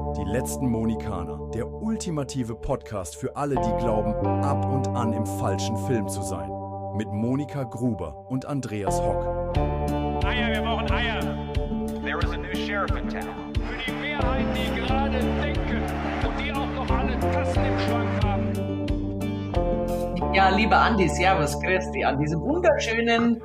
Die letzten Mohikaner, der ultimative Podcast für alle, die glauben, ab und an im falschen Film zu sein. Mit Monika Gruber und Andreas Hock. Eier, wir brauchen Eier. There is a new sheriff in town. Für die Mehrheit, die gerade denken und die auch noch alle Tassen im Schrank haben. Ja, lieber Andi, servus, grüß dich an diesem wunderschönen,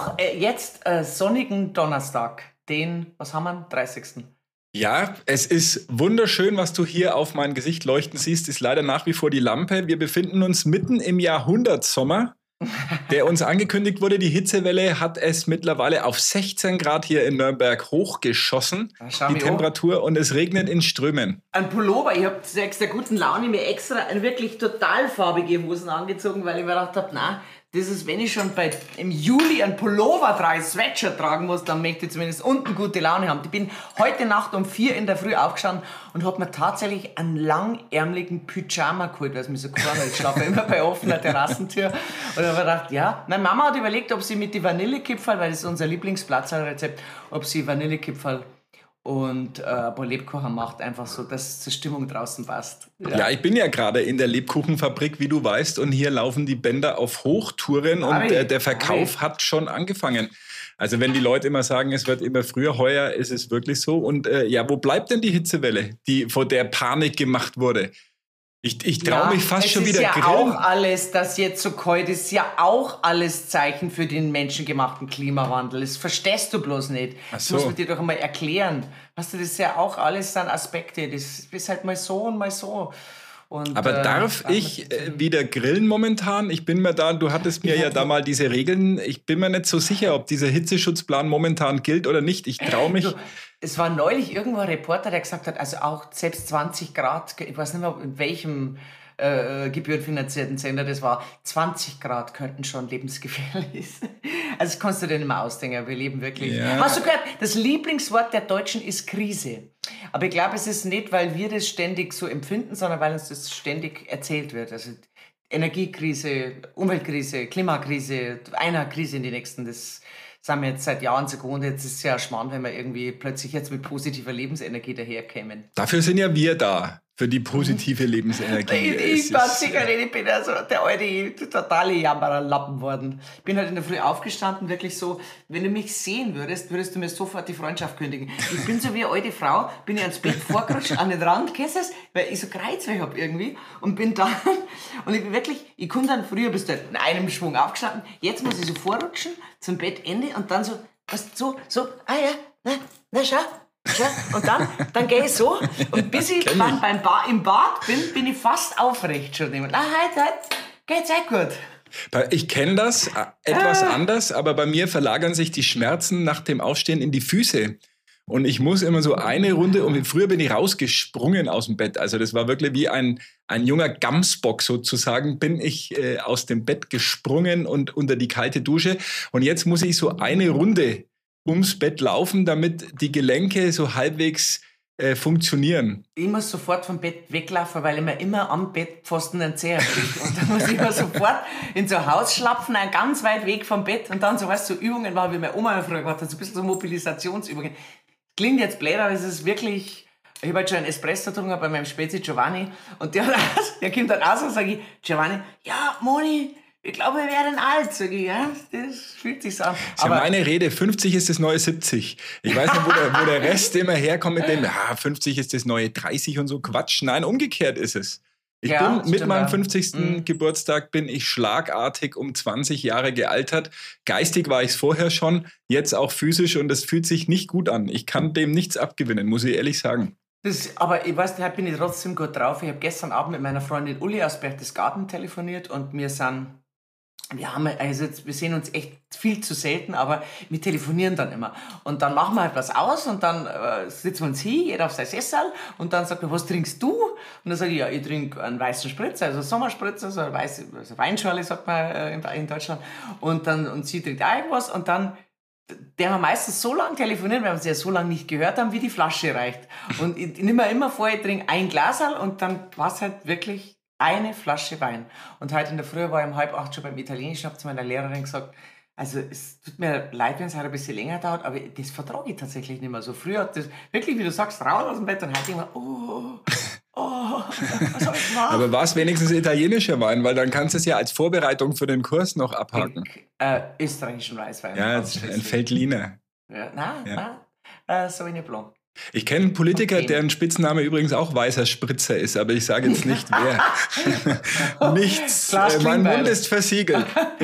jetzt sonnigen Donnerstag, den, was haben wir, 30. Ja, es ist wunderschön, was du hier auf mein Gesicht leuchten siehst, ist leider nach wie vor die Lampe. Wir befinden uns mitten im Jahrhundertsommer, der uns angekündigt wurde. Die Hitzewelle hat es mittlerweile auf 16 Grad hier in Nürnberg hochgeschossen, die Temperatur, und es regnet in Strömen. Ein Pullover, ich habe sechs der guten Laune mir extra eine wirklich total farbige Hosen angezogen, weil ich mir gedacht habe, na, das ist, wenn ich schon im Juli ein Pullover trage, Sweatshirt tragen muss, dann möchte ich zumindest unten gute Laune haben. Ich bin heute Nacht um 4 in der Früh aufgestanden und habe mir tatsächlich einen langärmeligen Pyjama geholt, weil es mir so gefallen hat. Ich schlafe immer bei offener Terrassentür. Und habe gedacht, ja, meine Mama hat überlegt, ob sie mit die Vanillekipferl, weil das ist unser Lieblingsplatzrezept, ob sie Vanillekipferl und ein paar Lebkuchen macht, einfach so, dass die Stimmung draußen passt. Ja, ich bin ja gerade in der Lebkuchenfabrik, wie du weißt, und hier laufen die Bänder auf Hochtouren und der Verkauf hat schon angefangen. Also wenn die Leute immer sagen, es wird immer früher, heuer ist es wirklich so. Und wo bleibt denn die Hitzewelle, die vor der Panik gemacht wurde? Ich traue mich fast schon wieder grillen. Es ist ja auch alles, das jetzt so kalt ist, ja auch alles Zeichen für den menschengemachten Klimawandel. Das verstehst du bloß nicht. Das muss man dir doch einmal erklären. Weißt du, das ist ja auch alles dann Aspekte. Das ist halt mal so und mal so. Und, aber darf ich wieder grillen momentan? Ich bin mir da, du hattest mir ja da mal diese Regeln, ich bin mir nicht so sicher, ob dieser Hitzeschutzplan momentan gilt oder nicht. Ich traue mich. Es war neulich irgendwo ein Reporter, der gesagt hat, also auch selbst 20 Grad, ich weiß nicht mehr, in welchem gebührenfinanzierten Sender das war, 20 Grad könnten schon lebensgefährlich sein. Also das kannst du dir nicht mehr ausdenken, wir leben wirklich. Ja. Hast du gehört, das Lieblingswort der Deutschen ist Krise. Aber ich glaube, es ist nicht, weil wir das ständig so empfinden, sondern weil uns das ständig erzählt wird. Also Energiekrise, Umweltkrise, Klimakrise, einer Krise in die nächsten, das sind wir jetzt seit Jahren so gewohnt. Jetzt ist es ja spannend, wenn wir irgendwie plötzlich jetzt mit positiver Lebensenergie daherkämen. Dafür sind ja wir da, für die positive Lebensenergie. Ich bin sicher nicht, ich bin ja so der alte, totale Jammererlappen worden. Ich bin halt in der Früh aufgestanden, wirklich so, wenn du mich sehen würdest, würdest du mir sofort die Freundschaft kündigen. Ich bin so wie eine alte Frau, bin ich ans Bett vorgerutscht, an den Rand, kennst du das? Weil ich so Kreuzweh habe irgendwie und bin da und ich bin wirklich, ich komme dann früher, bist du halt in einem Schwung aufgestanden, jetzt muss ich so vorrutschen zum Bettende und dann so, na schau. Ja, und dann gehe ich so und bis ich dann im Bad bin ich fast aufrecht schon. Na, heute geht's echt gut. Ich kenne das etwas anders, aber bei mir verlagern sich die Schmerzen nach dem Aufstehen in die Füße. Und ich muss immer so eine Runde, und früher bin ich rausgesprungen aus dem Bett. Also das war wirklich wie ein junger Gamsbock sozusagen, bin ich aus dem Bett gesprungen und unter die kalte Dusche. Und jetzt muss ich so eine Runde ums Bett laufen, damit die Gelenke so halbwegs funktionieren. Ich muss sofort vom Bett weglaufen, weil ich mir immer am Bettpfosten einen Zeher kriege. Und dann muss ich immer sofort in so ein Haus schlapfen, ganz weit weg vom Bett. Und dann so, weißt du, so Übungen machen, wie meine Oma früher gemacht hat, so ein bisschen so Mobilisationsübungen. Klingt jetzt blöd, aber es ist wirklich. Ich habe halt schon einen Espresso getrunken bei meinem Spezi Giovanni. Und der kommt dann aus und sage ich, Giovanni, ja, Moni, ich glaube, wir werden alt. Sag ich, ja, das fühlt sich so an. Das ist ja meine Rede, 50 ist das neue 70. Ich weiß nicht, wo der Rest immer herkommt mit dem, 50 ist das neue 30 und so Quatsch. Nein, umgekehrt ist es. Ich bin mit meinem 50. Geburtstag bin ich schlagartig um 20 Jahre gealtert. Geistig war ich es vorher schon, jetzt auch physisch, und das fühlt sich nicht gut an. Ich kann dem nichts abgewinnen, muss ich ehrlich sagen. Aber ich weiß, heute bin ich trotzdem gut drauf. Ich habe gestern Abend mit meiner Freundin Uli aus Berchtesgaden telefoniert und wir sehen uns echt viel zu selten, aber wir telefonieren dann immer. Und dann machen wir halt was aus und dann sitzen wir uns hin, jeder auf sein Sessel, und dann sagt er, was trinkst du? Und dann sage ich, ja, ich trinke einen weißen Spritzer, also Sommerspritzer, so eine weiße Weinschorle, sagt man in Deutschland. Und sie trinkt auch irgendwas, und dann der haben meistens so lange telefoniert, weil wir sie ja so lange nicht gehört haben, wie die Flasche reicht. Und ich nehme mir immer vor, ich trinke ein Glasal und dann war es halt wirklich eine Flasche Wein. Und heute in der Früh war ich um 7:30 schon beim Italienischen, habe zu meiner Lehrerin gesagt, Also es tut mir leid, wenn es halt ein bisschen länger dauert, aber das vertrage ich tatsächlich nicht mehr. So früher hat das wirklich, wie du sagst, raus aus dem Bett und heute immer, Was hab ich gemacht? Aber war es wenigstens italienischer Wein? Weil dann kannst du es ja als Vorbereitung für den Kurs noch abhaken. Österreichischen Weißwein. Ja, das ist ein Veltliner. Ja, nein, Sauvignon Blanc. Ich kenne einen Politiker, deren Spitzname übrigens auch weißer Spritzer ist, aber ich sage jetzt nicht wer. Nichts, mein Mund ist versiegelt.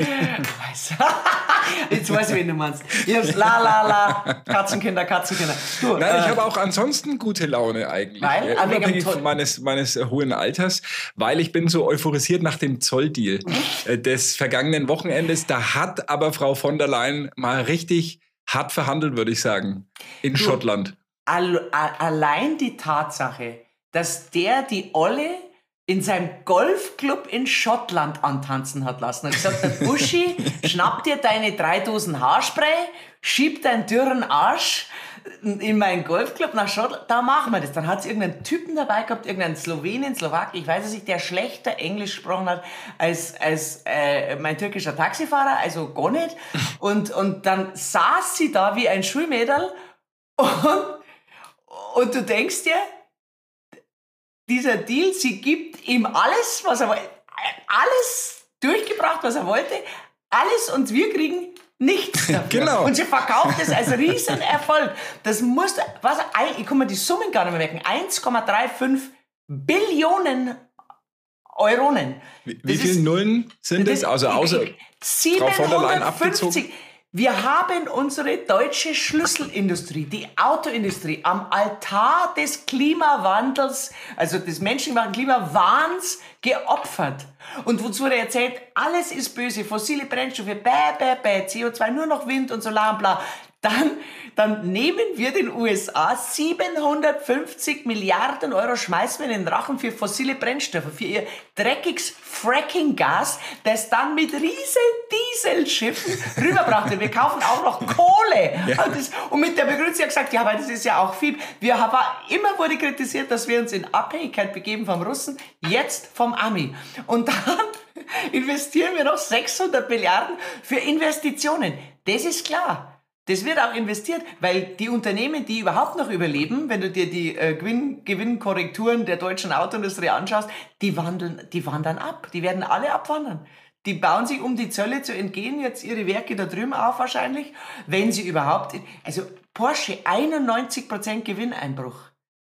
Jetzt weiß ich, wen du meinst. Jetzt la, Katzenkinder. Du, Nein, ich habe auch ansonsten gute Laune eigentlich. Weil? Unabhängig meines hohen Alters, weil ich bin so euphorisiert nach dem Zolldeal des vergangenen Wochenendes. Da hat aber Frau von der Leyen mal richtig hart verhandelt, würde ich sagen, in Schottland. Allein die Tatsache, dass der die Olle in seinem Golfclub in Schottland antanzen hat lassen. Er hat gesagt, Uschi, schnapp dir deine 3 Dosen Haarspray, schieb deinen dürren Arsch in meinen Golfclub nach Schottland, da machen wir das. Dann hat es irgendeinen Typen dabei gehabt, irgendeinen Slowak, ich weiß es nicht, der schlechter Englisch gesprochen hat als mein türkischer Taxifahrer, also gar nicht. Und dann saß sie da wie ein Schulmädel und du denkst dir, dieser Deal, sie gibt ihm alles, was er wollte, alles durchgebracht, was er wollte, alles und wir kriegen nichts dafür. Genau. Und sie verkauft es als Riesenerfolg. Das muss, ich kann mir die Summen gar nicht mehr merken, 1,35 Billionen Euronen. Wie viele Nullen sind es? Also außer Frau von der Leyen abgezogen? Wir haben unsere deutsche Schlüsselindustrie, die Autoindustrie, am Altar des Klimawandels, also des menschengemachten Klimawahns, geopfert. Und wozu er erzählt, alles ist böse, fossile Brennstoffe, CO2, nur noch Wind und Solar und bla. Dann nehmen wir den USA 750 Milliarden Euro, schmeißen wir in den Rachen für fossile Brennstoffe, für ihr dreckiges Fracking-Gas, das dann mit riesen Dieselschiffen rüberbracht wird. Wir kaufen auch noch Kohle. Ja. Und mit der Begründung hat gesagt, ja, aber das ist ja auch viel. Immer wurde kritisiert, dass wir uns in Abhängigkeit begeben vom Russen, jetzt vom Ami. Und dann investieren wir noch 600 Milliarden für Investitionen. Das ist klar. Das wird auch investiert, weil die Unternehmen, die überhaupt noch überleben, wenn du dir die Gewinnkorrekturen der deutschen Autoindustrie anschaust, die wandern ab. Die werden alle abwandern. Die bauen sich, um die Zölle zu entgehen, jetzt ihre Werke da drüben auf wahrscheinlich, wenn sie überhaupt... Also Porsche, 91% Gewinneinbruch.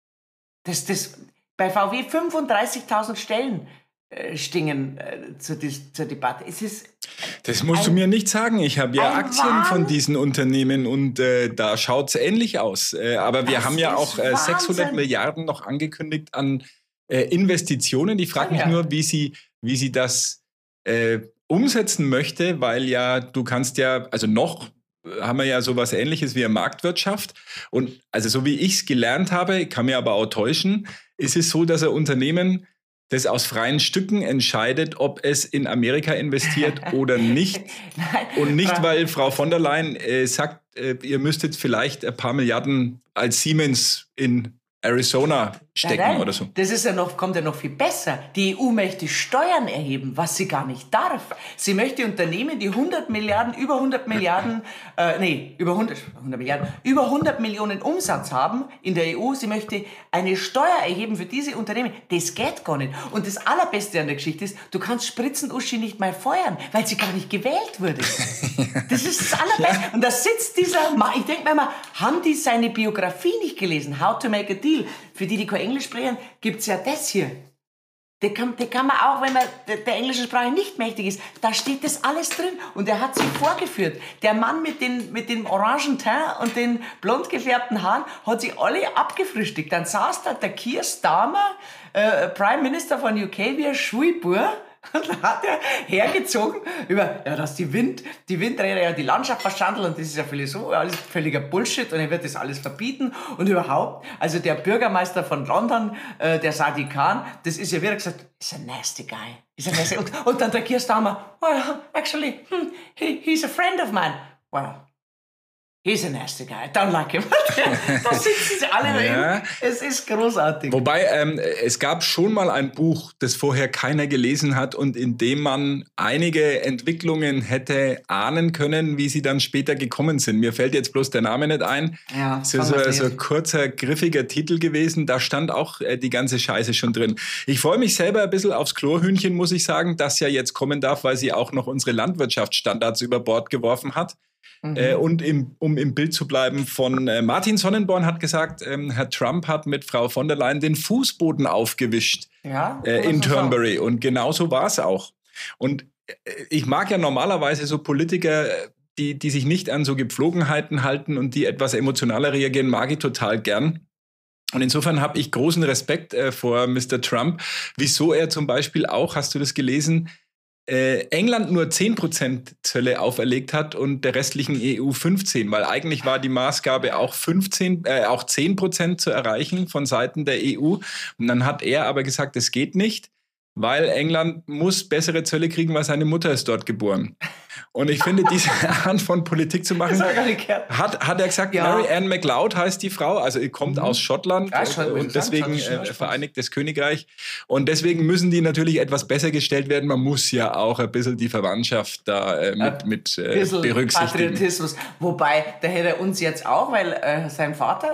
Bei VW 35.000 Stellen stingen zur Debatte. Das musst du mir nicht sagen. Ich habe ja Aktien von diesen Unternehmen und da schaut es ähnlich aus. Aber wir haben ja auch 600 Milliarden noch angekündigt an Investitionen. Ich frage mich nur, wie sie das umsetzen möchte, weil ja, du kannst ja, also noch haben wir ja sowas Ähnliches wie eine Marktwirtschaft. Und also so wie ich es gelernt habe, kann mir aber auch täuschen, ist es so, dass ein Unternehmen das aus freien Stücken entscheidet, ob es in Amerika investiert oder nicht. Nein, und nicht, weil Frau von der Leyen sagt, ihr müsstet vielleicht ein paar Milliarden als Siemens in Arizona stecken oder so. Das ist kommt ja noch viel besser. Die EU möchte Steuern erheben, was sie gar nicht darf. Sie möchte Unternehmen, die über 100 Millionen Umsatz haben in der EU, sie möchte eine Steuer erheben für diese Unternehmen. Das geht gar nicht. Und das Allerbeste an der Geschichte ist, du kannst Spritzen-Uschi nicht mal feuern, weil sie gar nicht gewählt wurde. Das ist das Allerbeste. Und da sitzt dieser Mann, ich denke mir mal, haben die seine Biografie nicht gelesen? How to make a deal. Für die kein Englisch sprechen, gibt's ja das hier. Die kann man auch, wenn man der englischen Sprache nicht mächtig ist, da steht das alles drin. Und er hat sie vorgeführt. Der Mann mit dem orangen Teint und den blond gefärbten Haaren hat sie alle abgefrühstückt. Dann saß da der Keir Starmer, Prime Minister von UK, wie ein Schulbur. Und dann hat er hergezogen dass die Windräder ja die Landschaft verschandeln und das ist ja alles völliger Bullshit und er wird das alles verbieten und überhaupt, also der Bürgermeister von London, der Sadiq Khan, das ist ja wieder gesagt, is a nasty guy. Und dann der Keir Starmer, well, actually, he's a friend of mine. Well, He's a nasty guy, don't like him. Da sitzen sie alle drin. Es ist großartig. Wobei, es gab schon mal ein Buch, das vorher keiner gelesen hat und in dem man einige Entwicklungen hätte ahnen können, wie sie dann später gekommen sind. Mir fällt jetzt bloß der Name nicht ein. Ja, es ist so ein kurzer, griffiger Titel gewesen. Da stand auch die ganze Scheiße schon drin. Ich freue mich selber ein bisschen aufs Chlorhühnchen, muss ich sagen, das ja jetzt kommen darf, weil sie auch noch unsere Landwirtschaftsstandards über Bord geworfen hat. Und um im Bild zu bleiben, von Martin Sonnenborn hat gesagt, Herr Trump hat mit Frau von der Leyen den Fußboden aufgewischt in Turnberry. Und genauso war es auch. Und ich mag ja normalerweise so Politiker, die sich nicht an so Gepflogenheiten halten und die etwas emotionaler reagieren, mag ich total gern. Und insofern habe ich großen Respekt vor Mr. Trump, wieso er zum Beispiel auch, hast du das gelesen, England nur 10% Zölle auferlegt hat und der restlichen EU 15%, weil eigentlich war die Maßgabe auch 10% zu erreichen von Seiten der EU. Und dann hat er aber gesagt, es geht nicht, weil England muss bessere Zölle kriegen, weil seine Mutter ist dort geboren. Und ich finde, diese Art von Politik zu machen, hat er gesagt, Mary Ann MacLeod heißt die Frau, also kommt aus Schottland und deswegen Vereinigtes Königreich. Und deswegen müssen die natürlich etwas besser gestellt werden. Man muss ja auch ein bisschen die Verwandtschaft da mit berücksichtigen. Patriotismus. Wobei, da hätte er uns jetzt auch, weil sein Vater,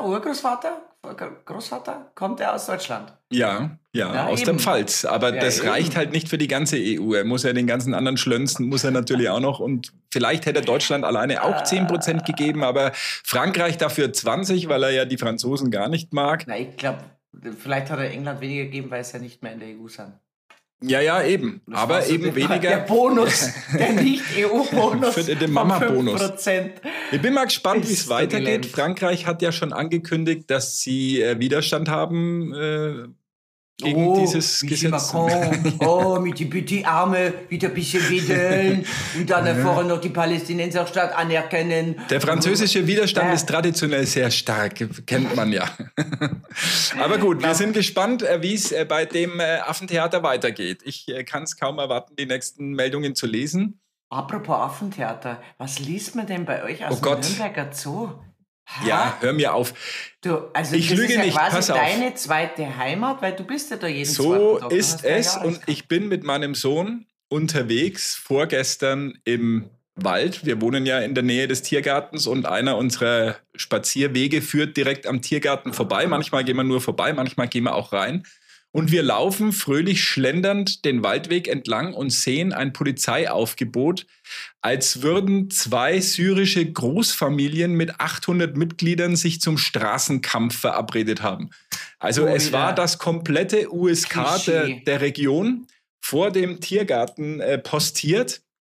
Großvater, kommt er aus Deutschland. Ja, aus der Pfalz. Aber das reicht halt nicht für die ganze EU. Er muss ja den ganzen anderen Schlönzen, muss er natürlich auch noch. Und vielleicht hätte Deutschland alleine auch 10% gegeben, aber Frankreich dafür 20%, weil er ja die Franzosen gar nicht mag. Na, ich glaube, vielleicht hat er England weniger gegeben, weil es ja nicht mehr in der EU sind. Ja, eben. Das aber so eben weniger. Der Bonus, der Nicht-EU-Bonus. Für den Mama-Bonus. Ich bin mal gespannt, wie es weitergeht. Frankreich hat ja schon angekündigt, dass sie Widerstand haben gegen dieses Gesetz. Macron, mit die Petit Arme wieder ein bisschen wedeln und dann vorher noch die Palästinenserstadt anerkennen. Der französische Widerstand ist traditionell sehr stark, kennt man ja. Aber gut, wir sind gespannt, wie es bei dem Affentheater weitergeht. Ich kann es kaum erwarten, die nächsten Meldungen zu lesen. Apropos Affentheater, was liest man denn bei euch aus dem Nürnberger Zoo? Ja, hör mir auf. Ich lüge ist ja nicht, quasi pass auf. Deine zweite Heimat, weil du bist ja da jeden So zweiten Tag. ist es und ich bin mit meinem Sohn unterwegs, vorgestern im Wald. Wir wohnen ja in der Nähe des Tiergartens und einer unserer Spazierwege führt direkt am Tiergarten vorbei. Manchmal gehen wir nur vorbei, manchmal gehen wir auch rein. Und wir laufen fröhlich schlendernd den Waldweg entlang und sehen ein Polizeiaufgebot, als würden 2 syrische Großfamilien mit 800 Mitgliedern sich zum Straßenkampf verabredet haben. Also es war das komplette USK der Region vor dem Tiergarten postiert,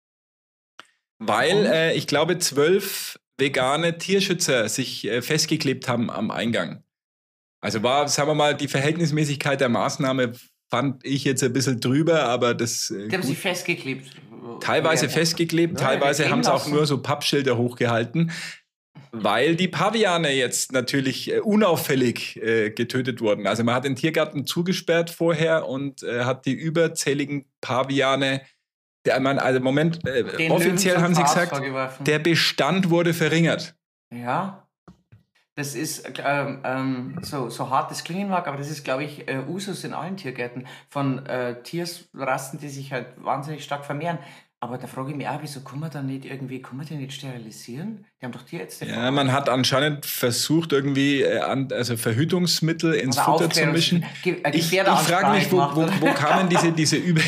weil ich glaube 12 vegane Tierschützer sich festgeklebt haben am Eingang. Also war, sagen wir mal, die Verhältnismäßigkeit der Maßnahme fand ich jetzt ein bisschen drüber, aber das... Die haben sich festgeklebt. Teilweise festgeklebt, teilweise haben sie auch nur so Pappschilder hochgehalten, weil die Paviane jetzt natürlich unauffällig getötet wurden. Also man hat den Tiergarten zugesperrt vorher und hat die überzähligen Paviane... offiziell haben sie gesagt, der Bestand wurde verringert. Ja. Das ist, so hart das klingen mag, aber das ist, glaube ich, Usus in allen Tiergärten von Tierrassen, die sich halt wahnsinnig stark vermehren. Aber da frage ich mich auch, wieso kann man die nicht sterilisieren? Die haben doch Tierärzte. Ja, man hat anscheinend versucht, irgendwie Verhütungsmittel ins Futter zu mischen. Ich frage mich, wo kamen diese Über...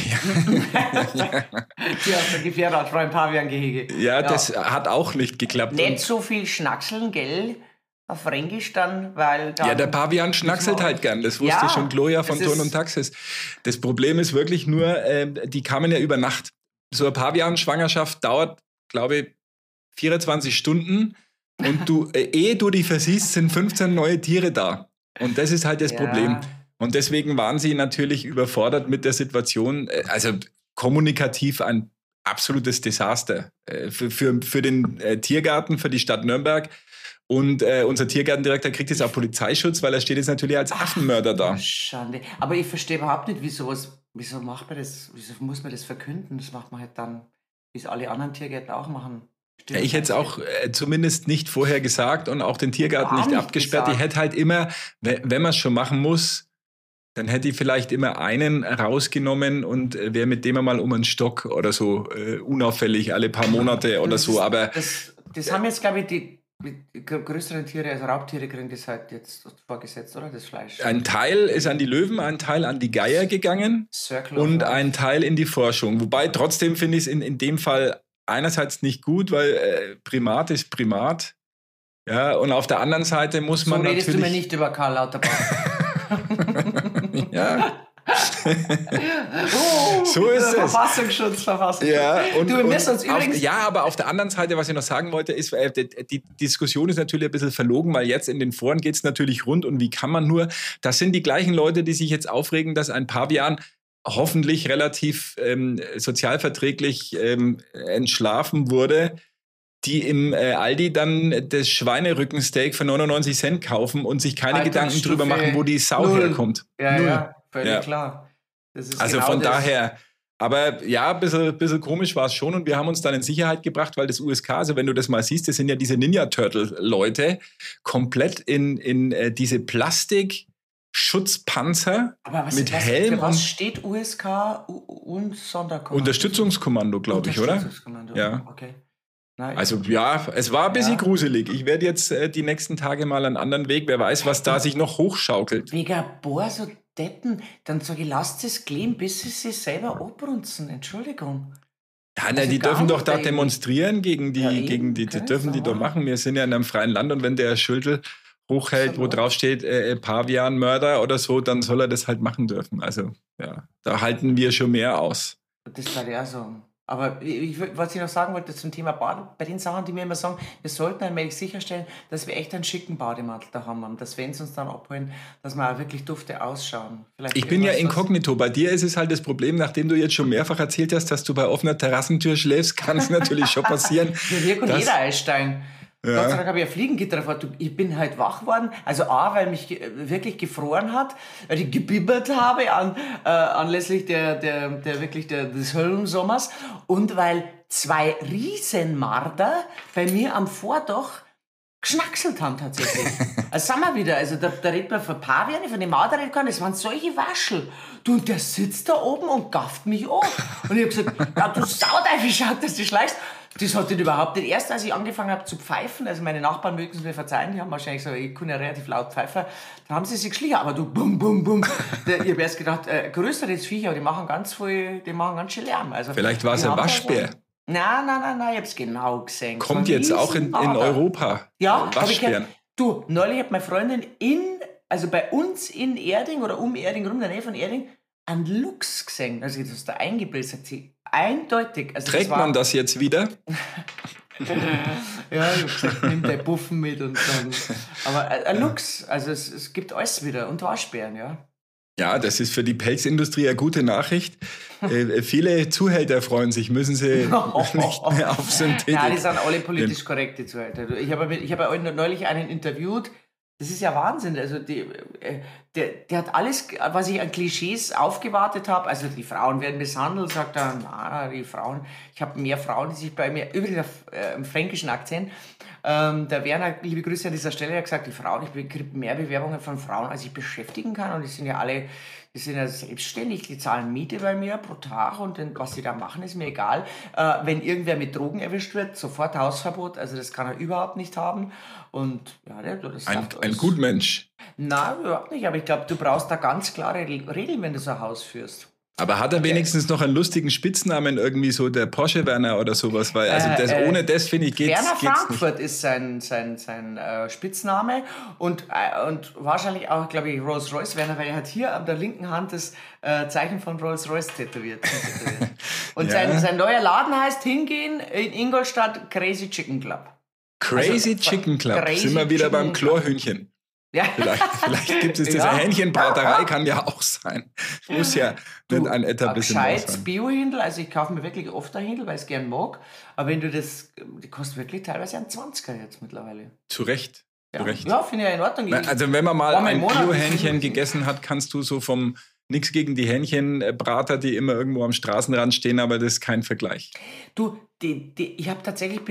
Die aus der Gefährdeansprache im Pavian-Gehege. Ja, das hat auch nicht geklappt. Nicht so viel Schnackseln, gell? Auf Fränkisch dann, weil... Ja, der Pavian schnackselt halt gern. Das wusste schon Gloria von Turn und Taxis. Das Problem ist wirklich nur, die kamen ja über Nacht. So eine Pavian-Schwangerschaft dauert, glaube ich, 24 Stunden. Und ehe du die versiehst, sind 15 neue Tiere da. Und das ist halt das Problem. Und deswegen waren sie natürlich überfordert mit der Situation. Also kommunikativ ein absolutes Desaster. Für den Tiergarten, für die Stadt Nürnberg. Und unser Tiergartendirektor kriegt jetzt auch Polizeischutz, weil er steht jetzt natürlich als Affenmörder da. Schande. Aber ich verstehe überhaupt nicht, wieso macht man das, wieso muss man das verkünden? Das macht man halt dann, wie es alle anderen Tiergärten auch machen. Ja, ich hätte es auch zumindest nicht vorher gesagt und auch den Tiergarten nicht abgesperrt. gesagt. Ich hätte halt immer, wenn man es schon machen muss, dann hätte ich vielleicht immer einen rausgenommen und wäre mit dem mal um einen Stock oder so unauffällig alle paar Monate oder so. Aber das haben jetzt, glaube ich, die größeren Tiere, also Raubtiere, kriegen das halt jetzt vorgesetzt, oder? Das Fleisch. ein Teil ist an die Löwen, ein Teil an die Geier gegangen Circle of und Life. ein Teil in die Forschung. Wobei trotzdem finde ich es in dem Fall einerseits nicht gut, weil Primat ist Primat. Ja, und auf der anderen Seite muss man So redest du mir natürlich... nicht über Karl Lauterbach. Ja. So ist es. Verfassungsschutz. Ja, und, Du, wir müssen uns übrigens... aber auf der anderen Seite, was ich noch sagen wollte, ist, die Diskussion ist natürlich ein bisschen verlogen, weil jetzt in den Foren geht es natürlich rund und wie kann man nur, das sind die gleichen Leute, die sich jetzt aufregen, dass ein Pavian hoffentlich relativ sozialverträglich entschlafen wurde, die im Aldi dann das Schweinerückensteak für 99 Cent kaufen und sich keine Gedanken drüber machen, wo die Sau herkommt. Ja, völlig klar. Das ist also genau von das. daher, aber ja, ein bisschen komisch war es schon und wir haben uns dann in Sicherheit gebracht, weil das USK, also wenn du das mal siehst, das sind ja diese Ninja-Turtle-Leute, komplett in diese Plastik-Schutzpanzer mit Helm. Für was steht USK und Sonderkommando? Unterstützungskommando, glaube ich, oder? Unterstützungskommando, Ja. Okay. Nein, Also ja, es war ein bisschen Ja. gruselig. Ich werde jetzt die nächsten Tage mal einen anderen Weg, wer weiß, was da sich noch hochschaukelt. wegen boah, so Deppen, dann sage ich, lasst es kleben, bis sie sich selber abrunzen. Entschuldigung. Ja, Also die gar dürfen doch nicht da irgendwie. demonstrieren gegen die, Ja, eben, das können dürfen sie die doch machen. machen. Wir sind ja in einem freien Land und wenn der Schüttel hochhält, wo Absolut. drauf steht Pavianmörder oder so, dann soll er das halt machen dürfen. Also ja, da halten wir schon mehr aus. Das war ja so. Aber was ich noch sagen wollte zum Thema Bad, bei den Sachen, die mir immer sagen, wir sollten allmählich sicherstellen, dass wir echt einen schicken Bademantel da haben, dass wenn sie uns dann abholen, dass wir auch wirklich dufte ausschauen. Vielleicht Ich bin ja irgendwas, was- inkognito. Bei dir ist es halt das Problem, nachdem du jetzt schon mehrfach erzählt hast, dass du bei offener Terrassentür schläfst, kann es natürlich schon passieren. Ja, wir können dass- jeder einsteigen. Ja. Gott sei Dank habe ich ein Fliegengitter davor. Ich bin halt wach worden. Also A, weil mich wirklich gefroren hat, weil ich gebibbert habe anlässlich des Höllensommers und weil 2 Riesenmarder bei mir am Vordach geschnackselt haben tatsächlich. Also sind wir wieder, also da redet man von Paviane, von den Marder redet kann, das waren solche Waschel. Du, und der sitzt da oben und gafft mich an. Und ich habe gesagt, ja, du Sauteufel, schau, dass du schleichst. Das hat ihn überhaupt nicht. Erst als ich angefangen habe zu pfeifen, also meine Nachbarn mögen es mir verzeihen, die haben wahrscheinlich so, ich kann ja relativ laut pfeifen, da haben sie sich geschlichen, aber du, bum, bum, bum. Ich habe erst gedacht, größeres Viech, aber die machen ganz schön Lärm. Also, Vielleicht war es die ein haben da Waschbär. so- Nein, ich hab's genau gesehen. Kommt So ein jetzt auch in Riesenmarder. Europa. Ja, hab ich Waschbären. gehört. Du, neulich hat meine Freundin also bei uns in Erding oder um Erding rum, in der Nähe von Erding, einen Luchs gesehen. Also das ist da eingebildet, sagt sie. Eindeutig. Also Trägt man das jetzt wieder? Ja, ich hab gesagt, nimm dein Buffen mit und dann. Aber ein Luchs, also es gibt alles wieder und Waschbären, ja. Ja, das ist für die Pelzindustrie eine gute Nachricht. Viele Zuhälter freuen sich, müssen sie nicht mehr auf Synthetik. Ja, die sind alle politisch korrekt, die Zuhälter. Ich habe neulich einen interviewt. Das ist ja Wahnsinn. Also der hat alles, was ich an Klischees aufgewartet habe. Also die Frauen werden misshandelt, sagt er. Na, die Frauen. Ich habe mehr Frauen, die sich bei mir übrigens im fränkischen Akzent. Der Werner, liebe Grüße an dieser Stelle, hat gesagt, die Frauen, ich kriege mehr Bewerbungen von Frauen, als ich beschäftigen kann. Und die sind ja alle, die sind ja selbstständig, die zahlen Miete bei mir pro Tag und was sie da machen, ist mir egal. Wenn irgendwer mit Drogen erwischt wird, sofort Hausverbot. Also das kann er überhaupt nicht haben. Und ja, das Ein Gutmensch. Nein, überhaupt nicht. Aber ich glaube, du brauchst da ganz klare Regeln, wenn du so ein Haus führst. Aber hat er wenigstens noch einen lustigen Spitznamen, irgendwie so der Porsche Werner oder sowas? Weil also ohne das, finde ich, geht's Werner nicht. Frankfurt ist sein Spitzname und wahrscheinlich auch, glaube ich, Rolls-Royce Werner, weil er hat hier an der linken Hand das Zeichen von Rolls-Royce tätowiert. Und Ja. sein neuer Laden heißt Hingehen in Ingolstadt Crazy Chicken Club. Crazy Also, Chicken Club. Crazy Sind wir wieder Chicken beim Club. Chlorhühnchen. Ja. Vielleicht gibt es diese Ja. Hähnchenbraterei, kann ja auch sein. Muss ja nicht ein etwa bisschen mehr gescheites sein. Bio-Hindel, also ich kaufe mir wirklich oft ein Hindel, weil ich es gern mag. Aber wenn du die kostet wirklich teilweise einen 20er jetzt mittlerweile. Zu Recht. Ja, Zu Recht. ja finde ich ja in Ordnung. Also wenn man mal Einmal ein im Monat Bio-Hähnchen ist- gegessen hat, kannst du so vom nichts gegen die Hähnchenbrater, die immer irgendwo am Straßenrand stehen, aber das ist kein Vergleich. Du, ich habe tatsächlich, bin ja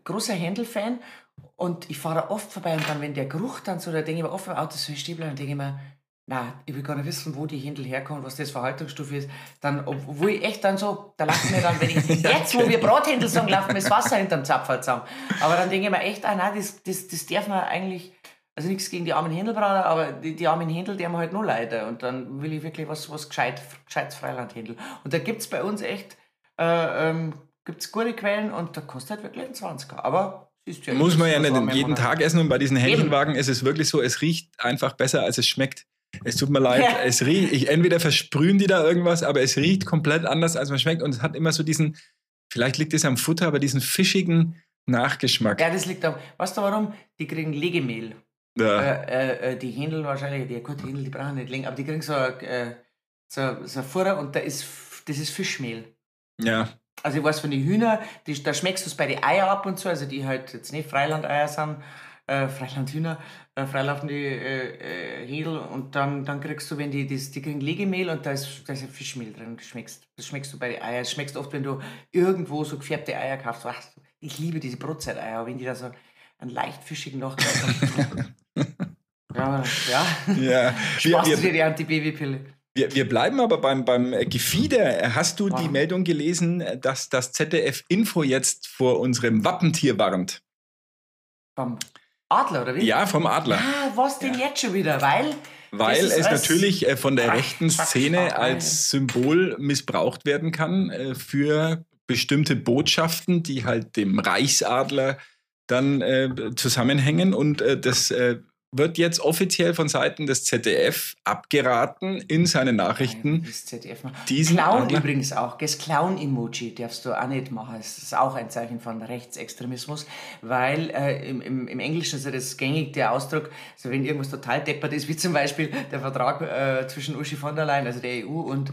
großer Händel-Fan und ich fahre da oft vorbei und dann, wenn der Geruch dann so, da denke ich mir oft im Auto so stehen bleiben, dann denke ich mir, na, ich will gar nicht wissen, wo die Händel herkommen, was das für Haltungsstufe ist. Dann, obwohl ich echt dann so, da lacht mir dann, wenn ich jetzt, wo wir Brathändel sagen, laufen mir das Wasser hinterm Zapfhahn zusammen. Aber dann denke ich mir echt, nein, das darf man eigentlich, also nichts gegen die armen Händelbrater, aber die armen Händel, die haben halt nur Leute. Und dann will ich wirklich was gescheites Freilandhändel. Und da gibt es bei uns echt, gibt's gute Quellen und da kostet halt wirklich ein 20er. Aber ist ja muss man ja nicht jeden Tag essen und bei diesen Hähnchenwagen ist es wirklich so, es riecht einfach besser, als es schmeckt. Es tut mir leid, entweder versprühen die da irgendwas, aber es riecht komplett anders, als man schmeckt. Und es hat immer so diesen, vielleicht liegt es am Futter, aber diesen fischigen Nachgeschmack. Ja, das liegt am, weißt du warum? Die kriegen Legemehl. Ja. Die Händel wahrscheinlich, die Händel, die brauchen nicht Legen, aber die kriegen so ein Futter und das ist Fischmehl. Ja. Also ich weiß von den Hühnern, da schmeckst du es bei den Eier ab und zu, also die halt jetzt nicht Freilandeier sind, Freilandhühner, freilaufende Händel und dann kriegst du, wenn die kriegen Legemehl und da ist Fischmehl drin, das schmeckst du bei den Eiern, das schmeckst du oft, wenn du irgendwo so gefärbte Eier kaufst, ich liebe diese Brotzeiteier, wenn die da so einen leicht fischigen Nachgeschmack haben. Ja. Sparst du dir die Antibabypille. Wir bleiben aber beim Gefieder. Hast du die Meldung gelesen, dass das ZDF Info jetzt vor unserem Wappentier warnt? Vom Adler, oder wie? Ja, vom Adler. Ah, was denn jetzt schon wieder? Weil es natürlich von der rechten Szene als Symbol missbraucht werden kann für bestimmte Botschaften, die halt dem Reichsadler dann zusammenhängen. Und das wird jetzt offiziell von Seiten des ZDF abgeraten in seinen Nachrichten. Das ZDF diesen Clown Adler übrigens auch. Das Clown-Emoji darfst du auch nicht machen. Das ist auch ein Zeichen von Rechtsextremismus, weil im Englischen ist ja das gängig, der Ausdruck, also wenn irgendwas total deppert ist, wie zum Beispiel der Vertrag zwischen Ursula von der Leyen, also der EU und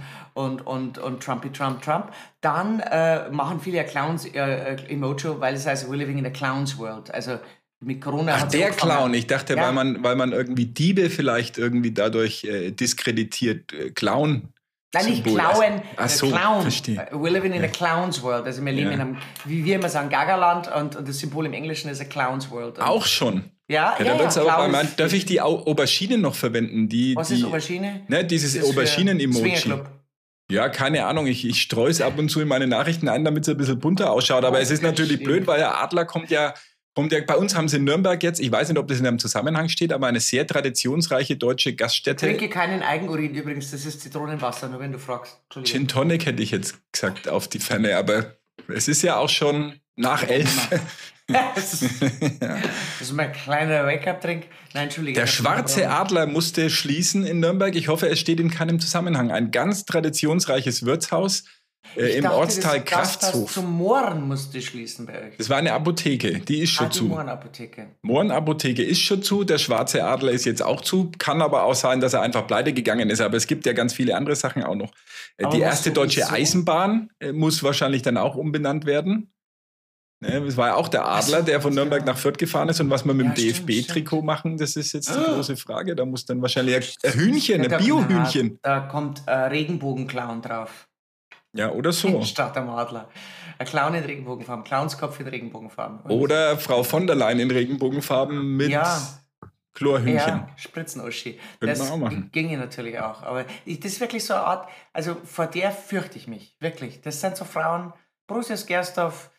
Trump, dann machen viele ja Clowns-Emoji, weil es heißt, we're living in a clown's world. Also mit Corona. Ach, der Clown. Ich dachte, ja, weil man irgendwie Diebe vielleicht irgendwie dadurch diskreditiert. Clown. Nein, nicht Klauen. Ach so, Clown. Verstehe. We're living in a clown's world. Also wir leben in einem, wie wir immer sagen, Gagaland und das Symbol im Englischen ist a clown's world. Und auch schon. Ja, da wird's aber darf ich die Aubergine noch verwenden? Was ist Aubergine? Ne, dieses Auberginen-Emoji. Ja, keine Ahnung. Ich streue es ab und zu in meine Nachrichten ein, damit es ein bisschen bunter ausschaut. Aber es ist natürlich blöd, weil der Adler kommt ja, bei uns haben sie in Nürnberg jetzt, ich weiß nicht, ob das in einem Zusammenhang steht, aber eine sehr traditionsreiche deutsche Gaststätte. Ich trinke keinen Eigenurin übrigens, das ist Zitronenwasser, nur wenn du fragst. Gin Tonic hätte ich jetzt gesagt auf die Ferne, aber es ist ja auch schon nach 11. Das ist mein kleiner Wake-up-Trink. Nein, Entschuldigung. Der Schwarze Adler musste schließen in Nürnberg. Ich hoffe, es steht in keinem Zusammenhang. Ein ganz traditionsreiches Wirtshaus. Im Ortsteil Kraftshof. Zum Mohren musste schließen bei euch. Das war eine Apotheke, die ist schon zu. Mohrenapotheke ist schon zu, der Schwarze Adler ist jetzt auch zu, kann aber auch sein, dass er einfach pleite gegangen ist, aber es gibt ja ganz viele andere Sachen auch noch. Aber die erste deutsche Eisenbahn muss wahrscheinlich dann auch umbenannt werden. Es war ja auch der Adler, der von Nürnberg nach Fürth gefahren ist und was wir mit dem DFB-Trikot machen, das ist jetzt die große Frage. Da muss dann wahrscheinlich ein Hühnchen, ein Bio-Hühnchen. Da kommt Regenbogenclown drauf. Ja, oder so. Statt am Adler. Ein Clown in Regenbogenfarben, Clownskopf in Regenbogenfarben. Oder Frau von der Leyen in Regenbogenfarben mit Chlorhühnchen. Ja, Spritzenuschi. Das ginge natürlich auch. Aber das ist wirklich so eine Art, also vor der fürchte ich mich, wirklich. Das sind so Frauen, Borussia Gersdorf,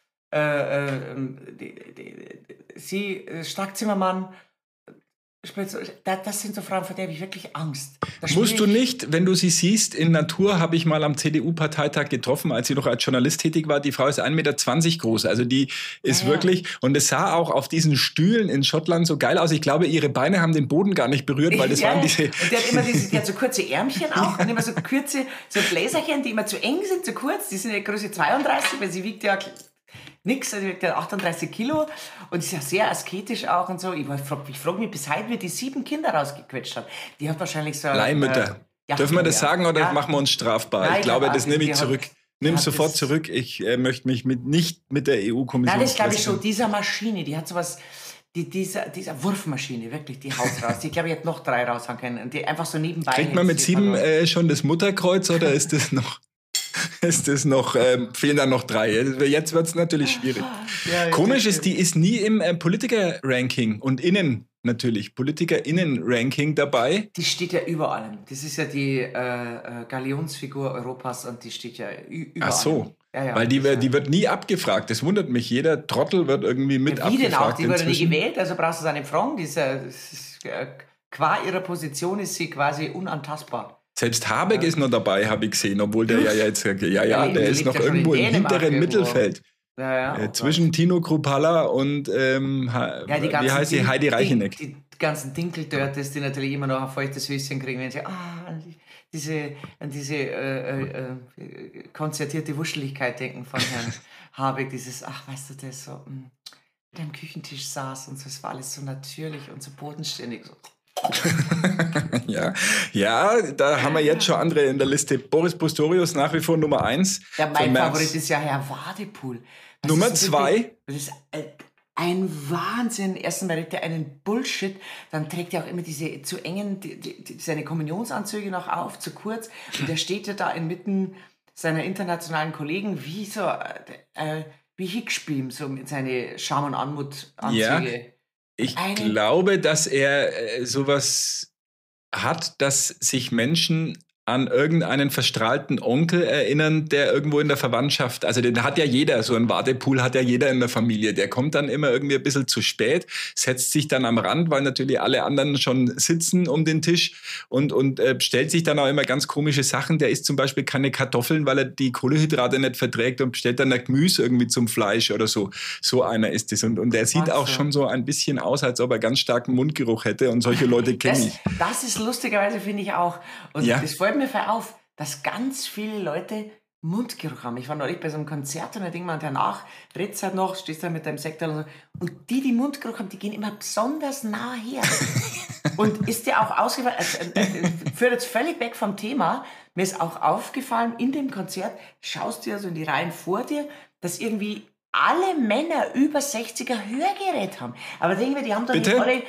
Stark Zimmermann, das sind so Frauen, vor der habe ich wirklich Angst. Musst du nicht, wenn du sie siehst, in Natur habe ich mal am CDU-Parteitag getroffen, als sie noch als Journalist tätig war. Die Frau ist 1,20 Meter groß. Also die ist wirklich, und es sah auch auf diesen Stühlen in Schottland so geil aus. Ich glaube, ihre Beine haben den Boden gar nicht berührt, weil das waren diese... Und die hat so kurze Ärmchen auch und immer so kurze, so Bläserchen, die immer zu eng sind, zu kurz. Die sind ja Größe 32, weil sie wiegt ja... Nix, also wiegt ja 38 Kilo und ist ja sehr asketisch auch und so. Ich frage mich bis heute, wie die 7 Kinder rausgequetscht hat. Die hat wahrscheinlich so... Leihmütter. Dürfen wir das sagen oder machen wir uns strafbar? Nein, ich glaube, das nehme ich zurück. Nimm sofort zurück. Ich möchte mich nicht mit der EU-Kommission... Nein, das glaube ich schon. Dieser Maschine, die hat sowas... Dieser Wurfmaschine, wirklich, die haut raus. Die, glaube ich, hätte noch 3 raushauen können. Und die einfach so nebenbei... Kriegt man mit 7 schon das Mutterkreuz oder ist das noch... ist es noch, fehlen dann noch 3. Jetzt wird es natürlich schwierig. Ja, Komisch ist, die ist nie im Politiker-Ranking und innen natürlich, Politiker-Innen-Ranking dabei. Die steht ja über allem. Das ist ja die Galionsfigur Europas und die steht ja über Ach so. allem. Ja, Weil die wird nie abgefragt. Das wundert mich. Jeder Trottel wird irgendwie mit ja, wie abgefragt. denn auch? Die wurde nie inzwischen. gewählt, also brauchst du seine Fragen. Qua ihrer Position ist sie quasi unantastbar. Selbst Habeck ist noch dabei, habe ich gesehen, obwohl der ja jetzt, der ist noch ja schon irgendwo in im Dänemark hinteren irgendwo. Mittelfeld. Ja, Zwischen Tino Kruppalla und wie heißt sie? Heidi Reicheneck. Die ganzen Dinkeldörtes, die natürlich immer noch ein feuchtes Höschen kriegen, wenn sie an diese konzertierte Wuscheligkeit denken von Herrn Habeck, dieses, ach, weißt du, der so mit am Küchentisch saß und so, es war alles so natürlich und so bodenständig. So. ja, da haben wir jetzt schon andere in der Liste. Boris Pistorius nach wie vor Nummer 1. Ja, mein Favorit ist ja Herr Wadepool. Nummer 2. Das ist ein Wahnsinn. Erstens mal redet er einen Bullshit, dann trägt er auch immer diese zu engen, seine Kommunionsanzüge noch auf, zu kurz. Und der steht ja da inmitten seiner internationalen Kollegen wie so, wie Hickspiel, so mit seinen Scham- und Anmut-Anzüge. Ja, ich glaube, dass er sowas hat, dass sich Menschen an irgendeinen verstrahlten Onkel erinnern, der irgendwo in der Verwandtschaft, also den hat ja jeder, so ein Wadepool hat ja jeder in der Familie, der kommt dann immer irgendwie ein bisschen zu spät, setzt sich dann am Rand, weil natürlich alle anderen schon sitzen um den Tisch und stellt sich dann auch immer ganz komische Sachen, der isst zum Beispiel keine Kartoffeln, weil er die Kohlenhydrate nicht verträgt und bestellt dann ein Gemüse irgendwie zum Fleisch oder so. So einer ist es und der sieht auch schon so ein bisschen aus, als ob er ganz starken Mundgeruch hätte und solche Leute kenne ich. Das ist lustigerweise, finde ich auch. Und das fällt mir auf, dass ganz viele Leute Mundgeruch haben. Ich war neulich bei so einem Konzert und da denkt man danach, redest halt noch, stehst da mit deinem Sekt und so. Und die Mundgeruch haben, die gehen immer besonders nah her. Und ist dir auch ausgefallen, führt jetzt völlig weg vom Thema, mir ist auch aufgefallen, in dem Konzert schaust du ja so in die Reihen vor dir, dass irgendwie alle Männer über 60er Hörgerät haben. Aber denken wir, die haben doch nicht alle...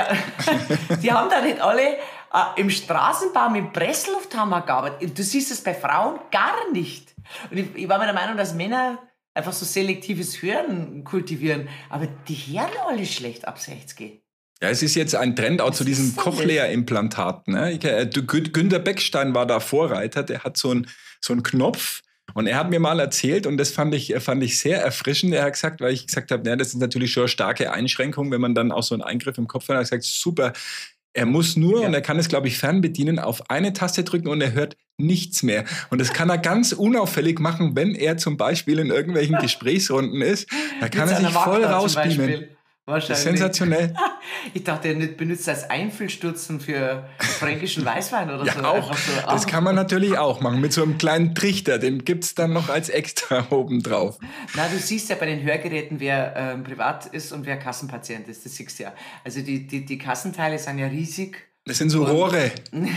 Die haben da nicht alle im Straßenbau mit Presslufthammer gearbeitet. Du siehst es bei Frauen gar nicht. Und ich war mir der Meinung, dass Männer einfach so selektives Hören kultivieren. Aber die hören alle schlecht ab 60. Ja, es ist jetzt ein Trend auch zu diesen Cochlea-Implantaten. Ne? Günter Beckstein war da Vorreiter. Der hat so einen Knopf. Und er hat mir mal erzählt, und das fand ich sehr erfrischend, er hat gesagt, weil ich gesagt habe, ja, das ist natürlich schon eine starke Einschränkung, wenn man dann auch so einen Eingriff im Kopf hat. Er hat gesagt, super, er muss nur, und er kann es, glaube ich, fernbedienen, auf eine Taste drücken und er hört nichts mehr. Und das kann er ganz unauffällig machen, wenn er zum Beispiel in irgendwelchen Gesprächsrunden ist. Da kann er sich voll rausbeamen. Das ist sensationell. Ich dachte, er benutzt als Einfüllstutzen für fränkischen Weißwein oder so. Ja, auch. So, das kann man natürlich auch machen, mit so einem kleinen Trichter. Den gibt es dann noch als extra oben drauf. Na, du siehst ja bei den Hörgeräten, wer privat ist und wer Kassenpatient ist. Das siehst du ja. Also die Kassenteile sind ja riesig. Das sind so Rohre.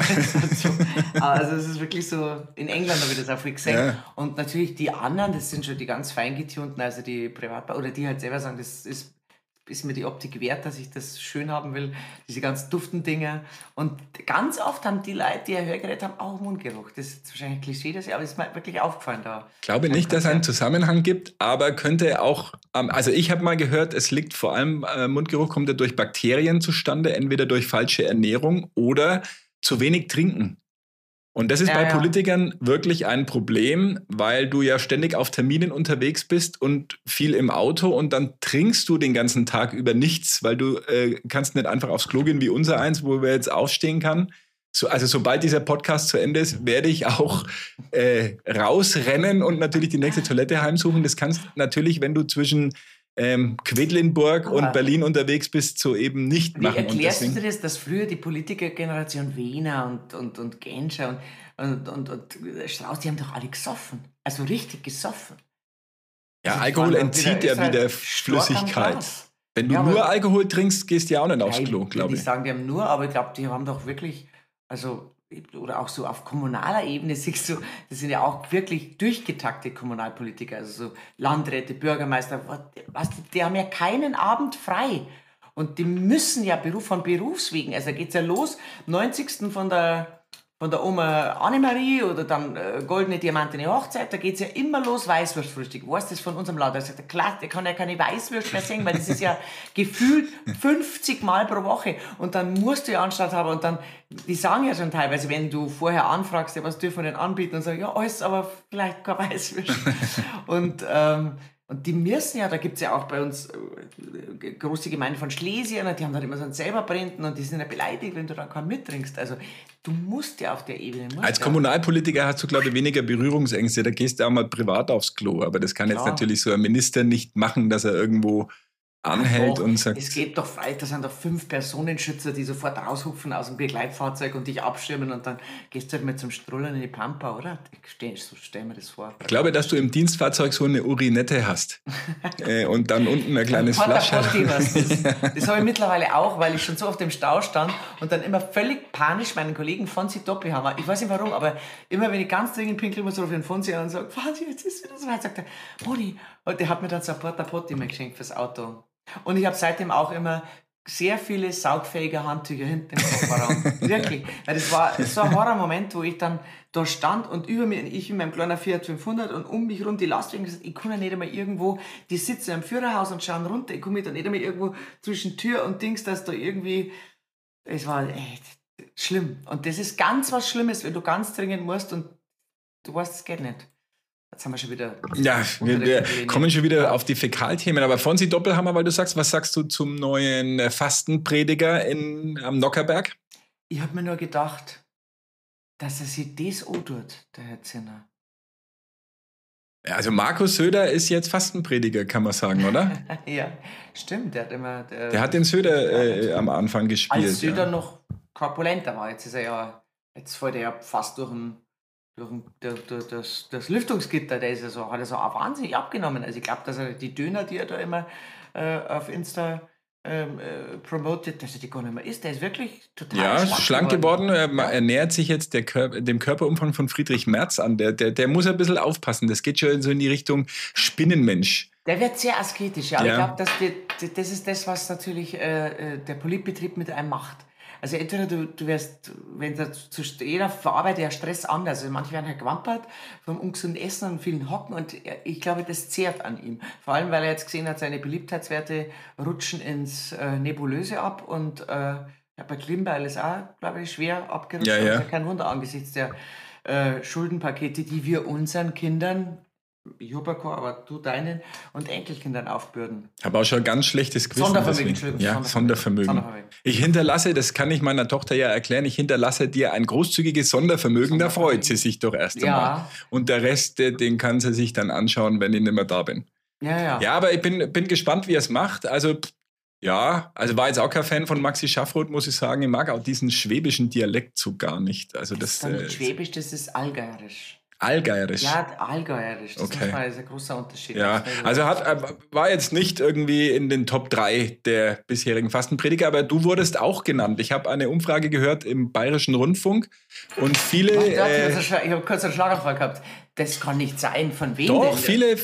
Also es ist wirklich so, in England habe ich das auch viel gesehen. Ja. Und natürlich die anderen, das sind schon die ganz fein getunten, also die Privatbauer, oder die halt selber sagen, das ist mir die Optik wert, dass ich das schön haben will, diese ganz duften Dinge. Und ganz oft haben die Leute, die ein Hörgerät haben, auch Mundgeruch. Das ist wahrscheinlich ein Klischee, aber ist mir wirklich aufgefallen da. Ich glaube nicht, dass es einen Zusammenhang gibt, aber könnte auch, also ich habe mal gehört, es liegt vor allem, Mundgeruch kommt ja durch Bakterien zustande, entweder durch falsche Ernährung oder zu wenig Trinken. Und das ist bei Politikern wirklich ein Problem, weil du ja ständig auf Terminen unterwegs bist und viel im Auto und dann trinkst du den ganzen Tag über nichts, weil du kannst nicht einfach aufs Klo gehen wie unser eins, wo wir jetzt aufstehen kann. Also sobald dieser Podcast zu Ende ist, werde ich auch rausrennen und natürlich die nächste Toilette heimsuchen. Das kannst natürlich, wenn du zwischen Quedlinburg und Berlin unterwegs bist, so eben nicht machen. Wie erklärst du dir das, dass früher die Politikergeneration Wehner und Genscher und Strauß, die haben doch alle gesoffen. Also richtig gesoffen. Ja, also Alkohol entzieht ja wieder Flüssigkeit. Wenn du nur Alkohol trinkst, gehst du ja auch nicht aufs Klo, glaube ich. Die sagen, die haben nur, aber ich glaube, die haben doch wirklich, also oder auch so auf kommunaler Ebene siehst du, das sind ja auch wirklich durchgetakte Kommunalpolitiker, also so Landräte, Bürgermeister, die haben ja keinen Abend frei. Und die müssen ja von Berufswegen, also da geht es ja los, 90. von der von der Oma Annemarie oder dann Goldene Diamantene Hochzeit, da geht's ja immer los, Weißwurstfrühstück. Weißt du das von unserem Laden? Da sagt er, klar, der kann ja keine Weißwürst mehr singen, weil das ist ja gefühlt 50 Mal pro Woche. Und dann musst du ja Anstalt haben und dann, die sagen ja schon teilweise, wenn du vorher anfragst, ja, was dürfen wir denn anbieten? Und sagen, ja, alles, aber vielleicht kein Weißwürst. Und die müssen ja, da gibt es ja auch bei uns große Gemeinde von Schlesiern, die haben dann immer so einen selber Brennten und die sind ja beleidigt, wenn du dann keinen mittrinkst. Also du musst ja auf der Ebene. Als Kommunalpolitiker hast du, glaube ich, weniger Berührungsängste. Da gehst du auch mal privat aufs Klo. Aber das kann jetzt natürlich so ein Minister nicht machen, dass er irgendwo anhält und sagt... Es geht doch frei, da sind doch 5 Personenschützer, die sofort raushupfen aus dem Begleitfahrzeug und dich abschirmen und dann gehst du halt mit zum Strullern in die Pampa, oder? So stell mir das vor. Ich glaube, dass du im Dienstfahrzeug so eine Urinette hast und dann unten ein kleines Flascherl. Das habe ich mittlerweile auch, weil ich schon so auf dem Stau stand und dann immer völlig panisch meinen Kollegen Fonsi Doppelhammer, ich weiß nicht warum, aber immer wenn ich ganz dringend pinkeln muss, rufe ich den Fonsi an und sage, Fonsi, jetzt ist wieder so weit, sagt er, Moni, und der hat mir dann so ein Porta Potti mir geschenkt fürs Auto. Und ich habe seitdem auch immer sehr viele saugfähige Handtücher hinten im Kofferraum. Wirklich. Weil das war so ein Horrormoment, wo ich dann da stand und über mir, ich in meinem kleinen Fiat 500 und um mich rum die Lastwagen gesagt, ich kann ja nicht einmal irgendwo, die sitzen im Führerhaus und schauen runter, ich komme da nicht einmal irgendwo zwischen Tür und Dings, dass da irgendwie, es war echt schlimm. Und das ist ganz was Schlimmes, wenn du ganz dringend musst und du weißt, es geht nicht. Jetzt haben wir schon wieder... Ja, wir kommen schon wieder auf die Fäkalthemen. Aber Fonsi Doppelhammer, weil du sagst, was sagst du zum neuen Fastenprediger am Nockerberg? Ich habe mir nur gedacht, dass er sich das antut, der Herr Zinner. Ja, also Markus Söder ist jetzt Fastenprediger, kann man sagen, oder? Ja, stimmt. Der hat immer... Der hat den Söder am Anfang gespielt. Als Söder noch korpulenter war. Jetzt ist er ja... Jetzt fällt er ja fast durch das Lüftungsgitter, hat er so auch wahnsinnig abgenommen. Also ich glaube, dass er die Döner, die er da immer auf Insta promotet, dass er die gar nicht mehr isst. Der ist wirklich total schlank geworden. Er nähert sich jetzt dem Körperumfang von Friedrich Merz an. Der muss ein bisschen aufpassen. Das geht schon so in die Richtung Spinnenmensch. Der wird sehr asketisch, ja. Ich glaube, das ist das, was natürlich der Politbetrieb mit einem macht. Also entweder du wirst, wenn jeder verarbeitet ja Stress anders. Also manche werden halt gewampert vom ungesunden Essen und vielen Hocken und ich glaube, das zehrt an ihm. Vor allem, weil er jetzt gesehen hat, seine Beliebtheitswerte rutschen ins Nebulöse ab und bei Klimbeil ist auch, glaube ich, schwer abgerutscht. Ja. Das ist ja kein Wunder angesichts der Schuldenpakete, die wir unseren Kindern, ich habe keine, aber du deinen und Enkelkindern aufbürden. Ich habe auch schon ein ganz schlechtes Gewissen. Sondervermögen. Ich hinterlasse, das kann ich meiner Tochter ja erklären, ich hinterlasse dir ein großzügiges Sondervermögen, da freut sie sich doch erst einmal. Und der Rest, den kann sie sich dann anschauen, wenn ich nicht mehr da bin. Ja, aber ich bin gespannt, wie er es macht. Also war jetzt auch kein Fan von Maxi Schaffroth, muss ich sagen. Ich mag auch diesen schwäbischen Dialekt so gar nicht. Also das ist nicht Schwäbisch, das ist Allgäuerisch. Allgäuerisch? Ja, Allgäuerisch. Das ist ein großer Unterschied. Ja, also war jetzt nicht irgendwie in den Top 3 der bisherigen Fastenprediger, aber du wurdest auch genannt. Ich habe eine Umfrage gehört im Bayerischen Rundfunk und viele... ich habe kurz einen Schlaganfall gehabt. Das kann nicht sein. Von wem doch, viele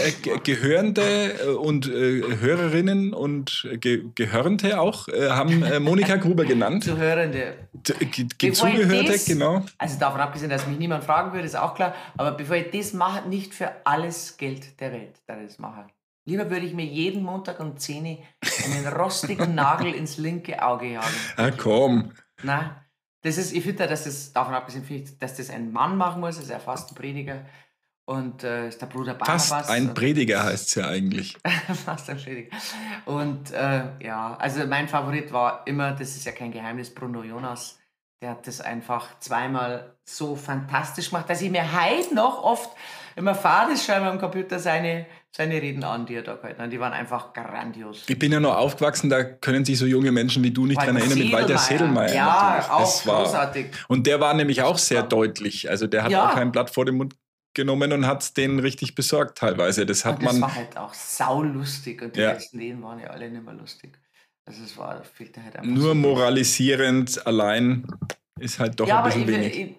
Gehörende und Hörerinnen und Gehörnte auch haben Monika Gruber genannt. Zuhörende. Zugehörte, genau. Also davon abgesehen, dass mich niemand fragen würde, ist auch klar. Aber bevor ich das mache, nicht für alles Geld der Welt, dass ich das mache. Lieber würde ich mir jeden Montag um 10 Uhr einen rostigen Nagel ins linke Auge jagen. Ah, komm. Nein. Ich finde, dass das, davon abgesehen, dass das ein Mann machen muss, ist ja fast ein Prediger. Und ist der Bruder Barnabas. Fast ein Prediger heißt es ja eigentlich. Fast ein Prediger. Und also mein Favorit war immer, das ist ja kein Geheimnis, Bruno Jonas. Der hat das einfach zweimal so fantastisch gemacht, dass ich mir heute noch oft immer fadisch schreibe am Computer seine Reden an, die er da gehalten hat. Die waren einfach grandios. Ich bin ja noch aufgewachsen, da können sich so junge Menschen wie du nicht dran erinnern, mit Walter Sedelmaier. Ja, natürlich. Auch großartig. Und der war nämlich auch sehr deutlich. Also der hat auch kein Blatt vor den Mund genommen und hat es denen richtig besorgt teilweise. Das war halt auch saulustig und die letzten Reden waren ja alle nicht mehr lustig. Also es fehlte halt einfach nur so moralisierend allein ist halt doch ein bisschen wenig.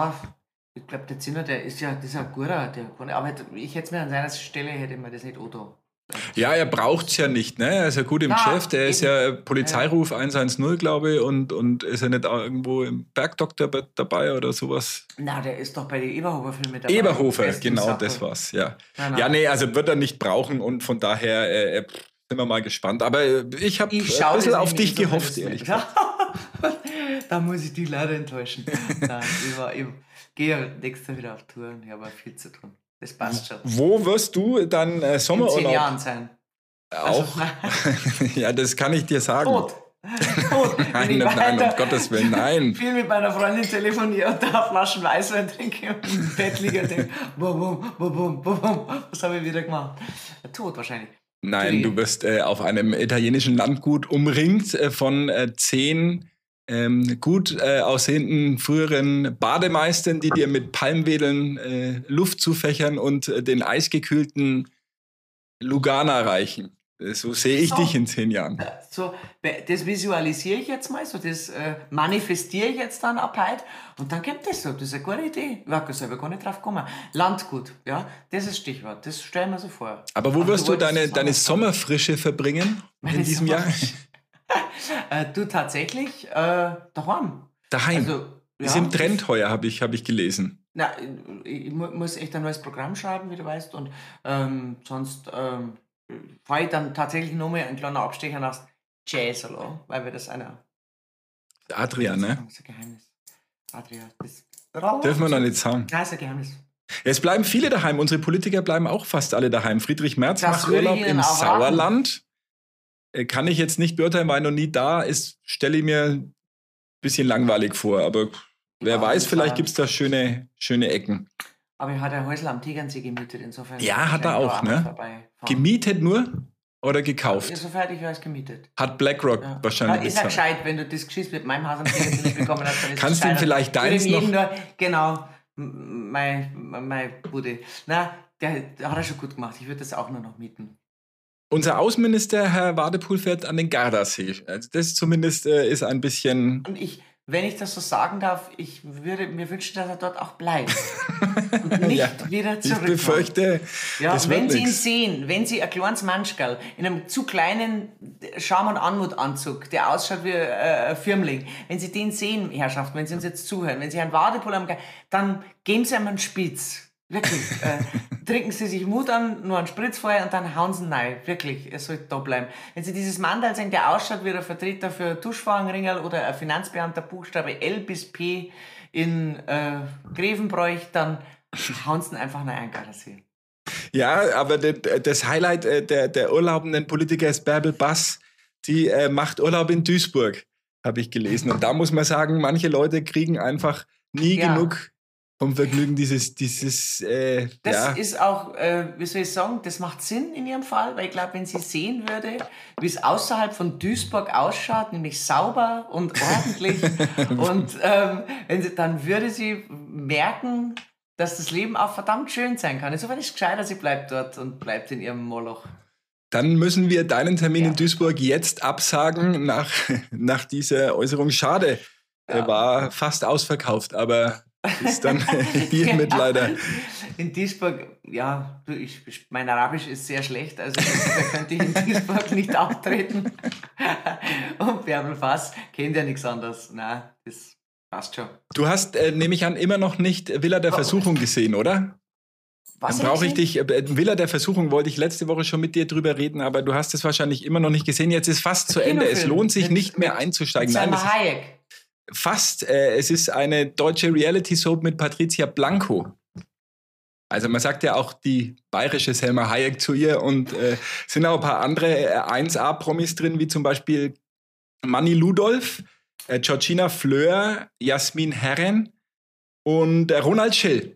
Ich glaube, der Zinner, das ist ja ein guter, aber ich hätte mir an seiner Stelle hätte mir das nicht Otto. Ja, er braucht es ja nicht, ne? Er ist ja gut im Ja, Geschäft. Er ist eben. ja Polizeiruf 110, glaube ich, und ist ja nicht auch irgendwo im Bergdoktor dabei oder sowas. Na, der ist doch bei den Eberhofer-Filmen mit dabei. Eberhofer, Besten genau, Sache. das war's, ja. Nein. Ja, nee, also wird er nicht brauchen und von daher sind wir mal gespannt. Aber ich habe ein schaue bisschen das auf nämlich dich so gehofft, alles ehrlich mit. gesagt. Da muss ich dich leider enttäuschen. Nein, ich gehe ja nächstes Jahr wieder auf Tour und ich habe auch viel zu tun. Das passt schon. Wo wirst du dann In 10 Sommerurlaub Jahren sein. auch? Ja, das kann ich dir sagen. Tot. Wenn Nein, ich nein, weiter um Gottes Willen, nein. viel mit meiner Freundin telefoniere und da Flaschen Weißwein trinke und im Bett liege und denke, was habe ich wieder gemacht? Tot wahrscheinlich. Nein, du wirst auf einem italienischen Landgut umringt von 10 gut aussehenden früheren Bademeistern, die dir mit Palmwedeln Luft zufächern und den eisgekühlten Lugana reichen. So sehe ich dich in 10 Jahren. So, das visualisiere ich jetzt mal, so das manifestiere ich jetzt dann ab heute und dann kommt das so. Das ist eine gute Idee. Ich war selber gar nicht drauf gekommen. Landgut, ja, das ist Stichwort. Das stellen wir so vor. Aber wo wirst du wolltest deine Sommerfrische verbringen in diesem Jahr? Du tatsächlich daheim. Daheim. Also, Ist im Trend heuer, habe ich gelesen. Na, ich muss echt ein neues Programm schreiben, wie du weißt, und sonst fahre ich dann tatsächlich nur mal einen kleinen Abstecher nach Jazzalo, weil wir das einer. Adrian, ne? Das ist ein Geheimnis. Adrian, das Dürfen wir noch nicht sagen. Nein, ist ein Geheimnis. Es bleiben viele daheim. Unsere Politiker bleiben auch fast alle daheim. Friedrich Merz Das macht würde ich Urlaub Ihnen im auch raten. Sauerland. Kann ich jetzt nicht beurteilen, weil er noch nie da ist. Stelle ich mir ein bisschen langweilig vor. Aber wer weiß, vielleicht gibt es da schöne Ecken. Aber er hat ein Häusl am Tegernsee gemietet, insofern. Ja, hat er wahrscheinlich auch, mal ne? vorbeifahren. Gemietet nur oder gekauft? Insofern ich weiß gemietet. Hat BlackRock Ja. wahrscheinlich Ist ja bezahlt. gescheit, wenn du das Geschiss mit meinem Haus am Tegernsee nicht bekommen hast, dann ist Kannst es du ihm gescheiter. vielleicht Würde deins ihm jeden noch- nur, genau, mein Bude. Na, der hat er schon gut gemacht. Ich würde das auch nur noch mieten. Unser Außenminister, Herr Wadepool, fährt an den Gardasee. Also das zumindest ist ein bisschen... Und wenn ich das so sagen darf, ich würde mir wünschen, dass er dort auch bleibt. Und nicht wieder Ich zurückkommt. befürchte, Ja, das wenn wird Sie ihn nichts. sehen, wenn Sie ein kleines Manschkerl in einem zu kleinen Scham- und Anmutanzug, der ausschaut wie ein Firmling, wenn Sie den sehen, Herrschaften, wenn Sie uns jetzt zuhören, wenn Sie einen Wadepull haben, dann geben Sie ihm einen Spitz. Wirklich. Trinken Sie sich Mut an, nur einen Spritz vorher und dann hauen Sie ihn rein. Wirklich, er sollte da bleiben. Wenn Sie dieses Mandal sehen, der ausschaut wie ein Vertreter für Tuschfahrenringel oder ein Finanzbeamter, Buchstabe L bis P in Grevenbroich, dann hauen Sie ihn einfach nach Gardasee. Ja, aber das Highlight der urlaubenden Politiker ist Bärbel Bass. Die macht Urlaub in Duisburg, habe ich gelesen. Und da muss man sagen, manche Leute kriegen einfach nie Ja. genug vom Vergnügen dieses Das ja. ist auch, wie soll ich sagen, das macht Sinn in ihrem Fall, weil ich glaube, wenn sie sehen würde, wie es außerhalb von Duisburg ausschaut, nämlich sauber und ordentlich, und dann würde sie merken, dass das Leben auch verdammt schön sein kann. Insofern ist es gescheiter, sie bleibt dort und bleibt in ihrem Moloch. Dann müssen wir deinen Termin in Duisburg jetzt absagen nach dieser Äußerung. Schade, er war fast ausverkauft, aber ist dann hiermit leider. In Duisburg, ja, mein Arabisch ist sehr schlecht, also da könnte ich in Duisburg nicht auftreten. Und Bärbel Fass kennt ja nichts anderes. Nein, das passt schon. Du hast, nehme ich an, immer noch nicht Villa der Versuchung gesehen, oder? Was Dann brauche ich dich. Villa der Versuchung wollte ich letzte Woche schon mit dir drüber reden, aber du hast es wahrscheinlich immer noch nicht gesehen. Jetzt ist fast zu Ende. Es Kinofilm lohnt sich mit- nicht mehr einzusteigen. Nein, Salma Hayek. fast. Es ist eine deutsche Reality-Soap mit Patricia Blanco. Also man sagt ja auch die bayerische Selma Hayek zu ihr und sind auch ein paar andere 1A-Promis drin, wie zum Beispiel Manni Ludolf, Georgina Fleur, Jasmin Herren und Ronald Schill.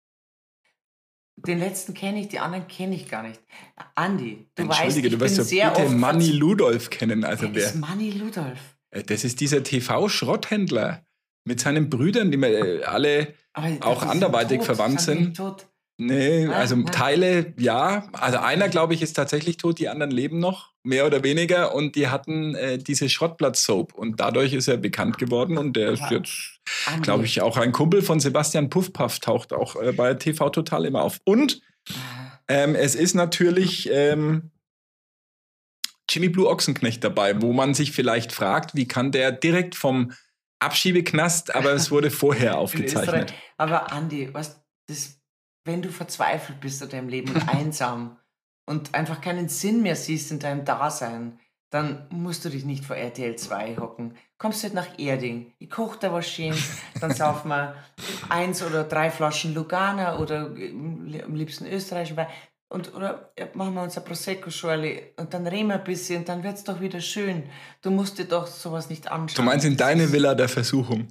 Den letzten kenne ich, die anderen kenne ich gar nicht. Andi, du weißt, Entschuldige, ich du wirst bin doch sehr bitte oft... Manni Ludolf kennen. Also Wer wer? ist Manni Ludolf? Das ist dieser TV-Schrotthändler mit seinen Brüdern, die wir alle Aber auch die sind anderweitig tot, verwandt die sind. tot. Nee, also nein. Teile, ja. Also einer, glaube ich, ist tatsächlich tot, die anderen leben noch, mehr oder weniger. Und die hatten diese Schrottplatz-Soap. Und dadurch ist er bekannt geworden. Und der ist jetzt, Andi. glaube ich, auch ein Kumpel von Sebastian Puffpaff, taucht auch bei TV Total immer auf. Und es ist natürlich Jimmy Blue Ochsenknecht dabei, wo man sich vielleicht fragt, wie kann der direkt vom Abschiebeknast, aber es wurde vorher aufgezeichnet. Aber Andi, wenn du verzweifelt bist in deinem Leben und einsam und einfach keinen Sinn mehr siehst in deinem Dasein, dann musst du dich nicht vor RTL 2 hocken. Kommst halt nach Erding, ich koche da was schön, dann saufen wir 1 oder 3 Flaschen Lugana oder am liebsten österreichischen Wein oder machen wir uns ein Prosecco-Schorle und dann reden wir ein bisschen und dann wird es doch wieder schön. Du musst dir doch sowas nicht anschauen. Du meinst in deine Villa der Versuchung.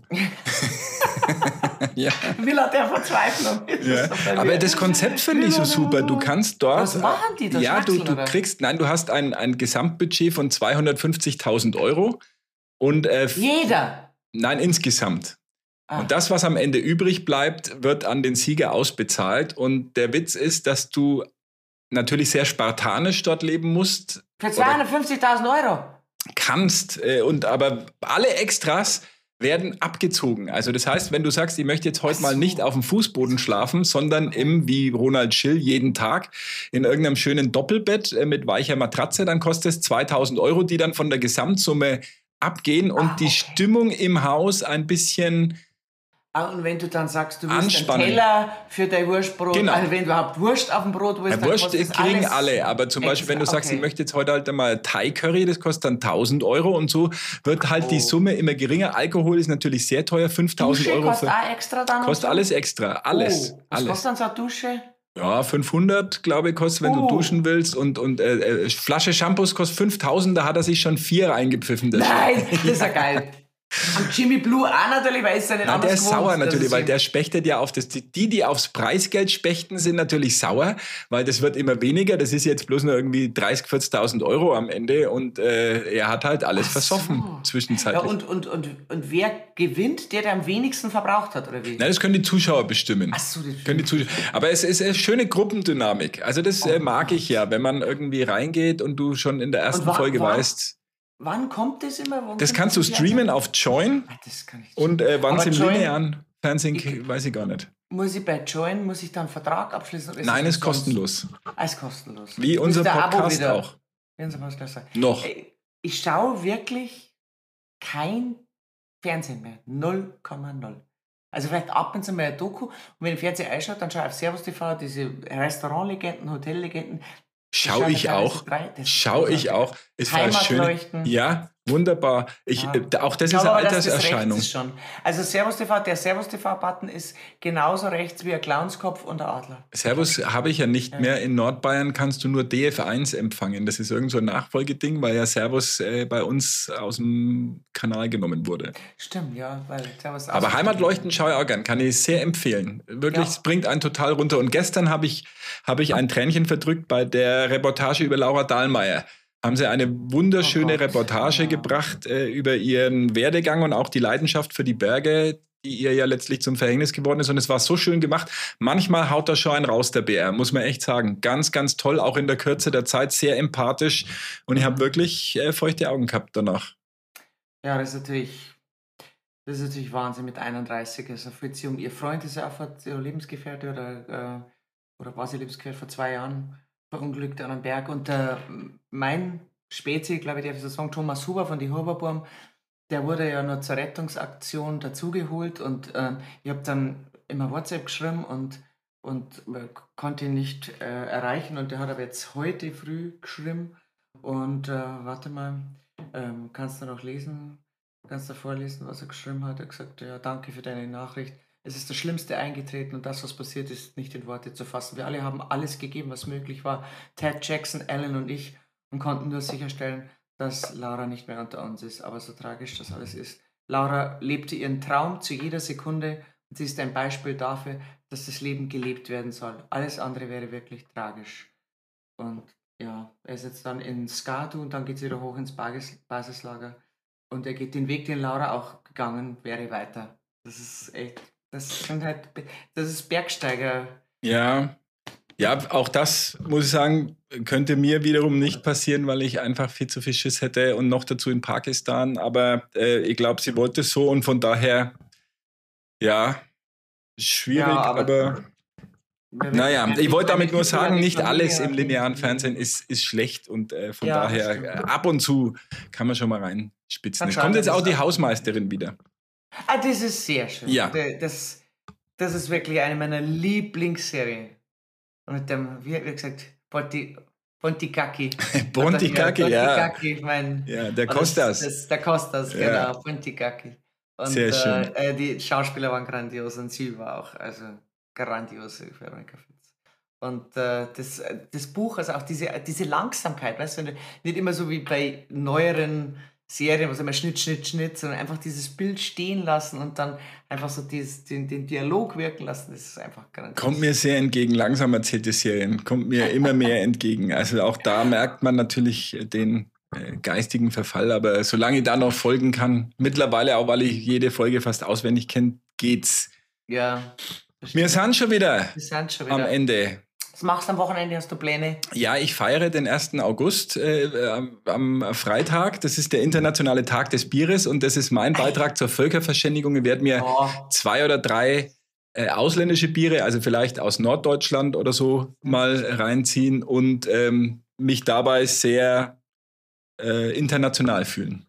Ja. Villa der Verzweiflung. Ja. Aber das Konzept finde ich so super. Du kannst dort... Was machen die da? Ja, du kriegst... Nein, du hast ein Gesamtbudget von 250.000 Euro. Und, jeder? Nein, insgesamt. Und das, was am Ende übrig bleibt, wird an den Sieger ausbezahlt. Und der Witz ist, dass du natürlich sehr spartanisch dort leben musst. Für 250.000 Euro? Kannst. Aber alle Extras werden abgezogen. Also das heißt, wenn du sagst, ich möchte jetzt heute mal nicht auf dem Fußboden schlafen, sondern wie Ronald Schill jeden Tag in irgendeinem schönen Doppelbett mit weicher Matratze, dann kostet es 2.000 Euro, die dann von der Gesamtsumme abgehen und die Stimmung im Haus ein bisschen... Und wenn du dann sagst, du willst anspannen. einen Teller für dein Wurstbrot, genau. Also wenn du überhaupt Wurst auf dem Brot willst, dann Wurst kriegen alle, aber zum Beispiel, wenn du sagst, ich möchte jetzt heute halt einmal Thai-Curry, das kostet dann 1.000 Euro und so wird halt die Summe immer geringer. Alkohol ist natürlich sehr teuer, 5.000 Euro. Kostet auch extra dann? Kostet alles extra, alles. Was kostet dann so eine Dusche? Ja, 500, glaube ich, kostet, wenn du duschen willst. Und Flasche Shampoos kostet 5.000, da hat er sich schon 4 reingepfiffen. Nein, das ist ja geil. Am Jimmy Blue auch natürlich, weil es ja nicht anders der ist gewohnt, sauer natürlich, weil der spechtet ja auf das. Die aufs Preisgeld spechten, sind natürlich sauer, weil das wird immer weniger. Das ist jetzt bloß nur irgendwie 30.000, 40.000 Euro am Ende und er hat halt alles versoffen zwischenzeitlich. Ja, und wer gewinnt, der am wenigsten verbraucht hat, oder wie? Nein, das können die Zuschauer bestimmen. Ach so, das können die Zuschauer. Aber es ist eine schöne Gruppendynamik. Also das mag ich ja, wenn man irgendwie reingeht und du schon in der ersten Folge weißt... Wann kommt das immer? Das kannst du streamen auf Join. Das kann ich und wann es im linearen Fernsehen, weiß ich gar nicht. Muss ich bei Join, muss ich da einen Vertrag abschließen? Oder Nein, ist kostenlos. Ist kostenlos. Wie unser Podcast auch. Noch. Ich schaue wirklich kein Fernsehen mehr. 0,0. Also vielleicht ab und zu mal ein Doku. Und wenn ich Fernsehen einschaue, dann schaue ich auf Servus TV, diese Restaurantlegenden, Hotellegenden. Schau ich auch. Ist Heimatleuchten. Ja, wunderbar. Auch das ist eine Alterserscheinung. Ist schon. Also Servus TV, der Servus TV-Button ist genauso rechts wie ein Clownskopf und der Adler. Servus habe ich ja nicht mehr. In Nordbayern kannst du nur DF1 empfangen. Das ist irgend so ein Nachfolgeding, weil ja Servus bei uns aus dem Kanal genommen wurde. Stimmt, ja. Weil Servus aber Heimatleuchten schaue ich auch gern. Kann ich sehr empfehlen. Wirklich, es bringt einen total runter. Und gestern habe ich ein Tränchen verdrückt bei der Reportage über Laura Dahlmeier. Haben sie eine wunderschöne Reportage gebracht über ihren Werdegang und auch die Leidenschaft für die Berge, die ihr ja letztlich zum Verhängnis geworden ist. Und es war so schön gemacht. Manchmal haut da schon einen raus, der BR, muss man echt sagen. Ganz, ganz toll, auch in der Kürze der Zeit, sehr empathisch. Und ich habe wirklich feuchte Augen gehabt danach. Ja, das ist natürlich Wahnsinn mit 31. Also fühlt sie ihr Freund ist ja auch ihr Lebensgefährte oder war sie Lebensgefährte vor 2 Jahren verunglückt an einem Berg. Und mein Spezi, glaube ich, darf ich so sagen, Thomas Huber von die Huberburm, der wurde ja noch zur Rettungsaktion dazugeholt und ich habe dann immer WhatsApp geschrieben und konnte ihn nicht erreichen und der hat aber jetzt heute früh geschrieben und warte mal, kannst du noch lesen? Kannst du vorlesen, was er geschrieben hat? Er hat gesagt, ja, danke für deine Nachricht. Es ist das Schlimmste eingetreten und das, was passiert ist, nicht in Worte zu fassen. Wir alle haben alles gegeben, was möglich war. Ted, Jackson, Alan und ich und konnten nur sicherstellen, dass Laura nicht mehr unter uns ist. Aber so tragisch das alles ist. Laura lebte ihren Traum zu jeder Sekunde und sie ist ein Beispiel dafür, dass das Leben gelebt werden soll. Alles andere wäre wirklich tragisch. Und ja, er ist jetzt dann in Skadu und dann geht es wieder hoch ins Basislager. Und er geht den Weg, den Laura auch gegangen wäre, weiter. Das ist echt... Das ist Bergsteiger. Ja, auch das, muss ich sagen, könnte mir wiederum nicht passieren, weil ich einfach viel zu viel Schiss hätte und noch dazu in Pakistan. Aber ich glaube, sie wollte es so und von daher, ja, schwierig, aber Naja, ich wollte damit nur sagen, nicht alles im linearen Fernsehen ist schlecht und von daher ab und zu kann man schon mal reinspitzen. Es kommt jetzt auch die Hausmeisterin wieder. Ah, das ist sehr schön. Ja. Das ist wirklich eine meiner Lieblingsserien. Mit dem, wie gesagt, Ponticacchi. Ponticacchi, ja. Mein, der Costas. Der Costas, Ja. genau, Ponticacchi. Und, Sehr schön. Die Schauspieler waren grandios und sie war auch, also grandios, Veronika Fitz. Und das Buch, also auch diese Langsamkeit, weißt du, nicht immer so wie bei neueren Serien, was immer Schnitt, sondern einfach dieses Bild stehen lassen und dann einfach so den Dialog wirken lassen, das ist einfach grandios. Kommt mir sehr entgegen, langsam erzählte Serien, kommt mir immer mehr entgegen. Also auch da merkt man natürlich den geistigen Verfall, aber solange ich da noch folgen kann, mittlerweile auch, weil ich jede Folge fast auswendig kenne, geht's. Ja. Wir sind schon wieder Am am Ende. Was machst du am Wochenende? Hast du Pläne? Ja, ich feiere den 1. August am Freitag. Das ist der internationale Tag des Bieres und das ist mein Beitrag zur Völkerverständigung. Ich werde mir 2 oder 3 ausländische Biere, also vielleicht aus Norddeutschland oder so, mal reinziehen und mich dabei sehr international fühlen.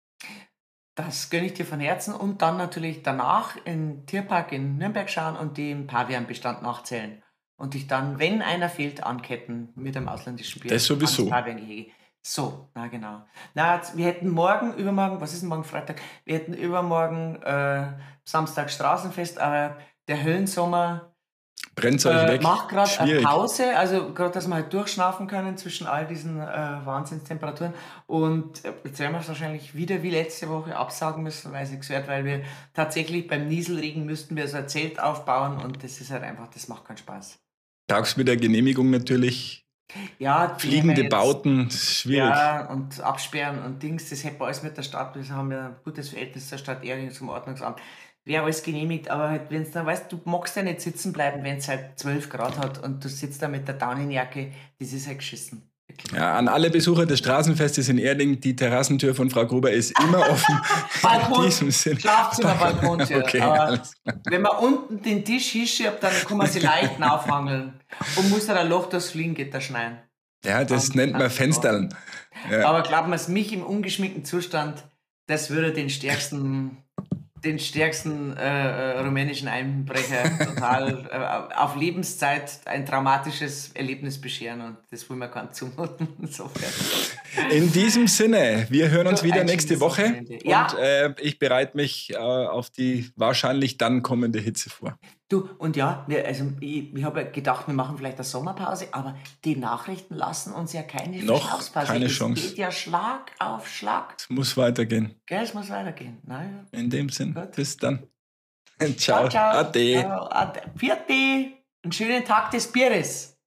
Das gönne ich dir von Herzen und dann natürlich danach im Tierpark in Nürnberg schauen und den Pavianbestand nachzählen. Und dich dann, wenn einer fehlt, anketten mit einem ausländischen Bier. Das sowieso. ans Paviangehege. So, na genau. Na, wir hätten übermorgen, was ist denn morgen Freitag? Wir hätten übermorgen Samstag Straßenfest, aber der Höllensommer Brennt's euch weg. macht gerade eine Schwierig. Pause, also gerade, dass wir halt durchschnaufen können zwischen all diesen Wahnsinnstemperaturen. Und jetzt werden wir es wahrscheinlich wieder wie letzte Woche absagen müssen, weil es nichts wert, weil wir tatsächlich beim Nieselregen müssten wir so ein Zelt aufbauen und das ist halt einfach, das macht keinen Spaß. Tagsüber der Genehmigung natürlich. Ja, die haben Fliegende wir jetzt- Bauten, das ist schwierig. Ja, und absperren und Dings, das hätten wir alles mit der Stadt, wir haben ja ein gutes Verhältnis zur Stadt Erding, zum Ordnungsamt. Wäre alles genehmigt, aber halt, wenn es dann, weißt du, magst ja nicht sitzen bleiben, wenn es halt 12 Grad hat und du sitzt da mit der Daunenjacke, das ist halt geschissen. Wirklich. Ja, an alle Besucher des Straßenfestes in Erding, die Terrassentür von Frau Gruber ist immer offen. Balkon, In diesem Sinne. Schlafzimmer, Balkontür. Okay, aber alles klar. wenn man unten den Tisch hinschiebt, dann kann man sie leicht aufhangeln und muss dann ein Loch durchs Fliegengitter schneiden. Ja, das nennt man Fenstern. Ja. Aber glaubt mir, mich im ungeschminkten Zustand, das würde den stärksten rumänischen Einbrecher total auf Lebenszeit ein traumatisches Erlebnis bescheren und das will man gar nicht zumuten. Insofern. In diesem Sinne, wir hören uns So, wieder ein nächste schönes Woche Wochenende. Ja. und ich bereite mich auf die wahrscheinlich dann kommende Hitze vor. Du, und ja, ich habe ja gedacht, wir machen vielleicht eine Sommerpause, aber die Nachrichten lassen uns ja keine Noch Verschnaufspause. keine Es Chance. geht ja Schlag auf Schlag. Es muss weitergehen. Gell, es muss weitergehen. Naja. In dem Sinn, Gut. bis dann. Ciao. Ciao. Ade. Ade. Vierte. Einen schönen Tag des Bieres.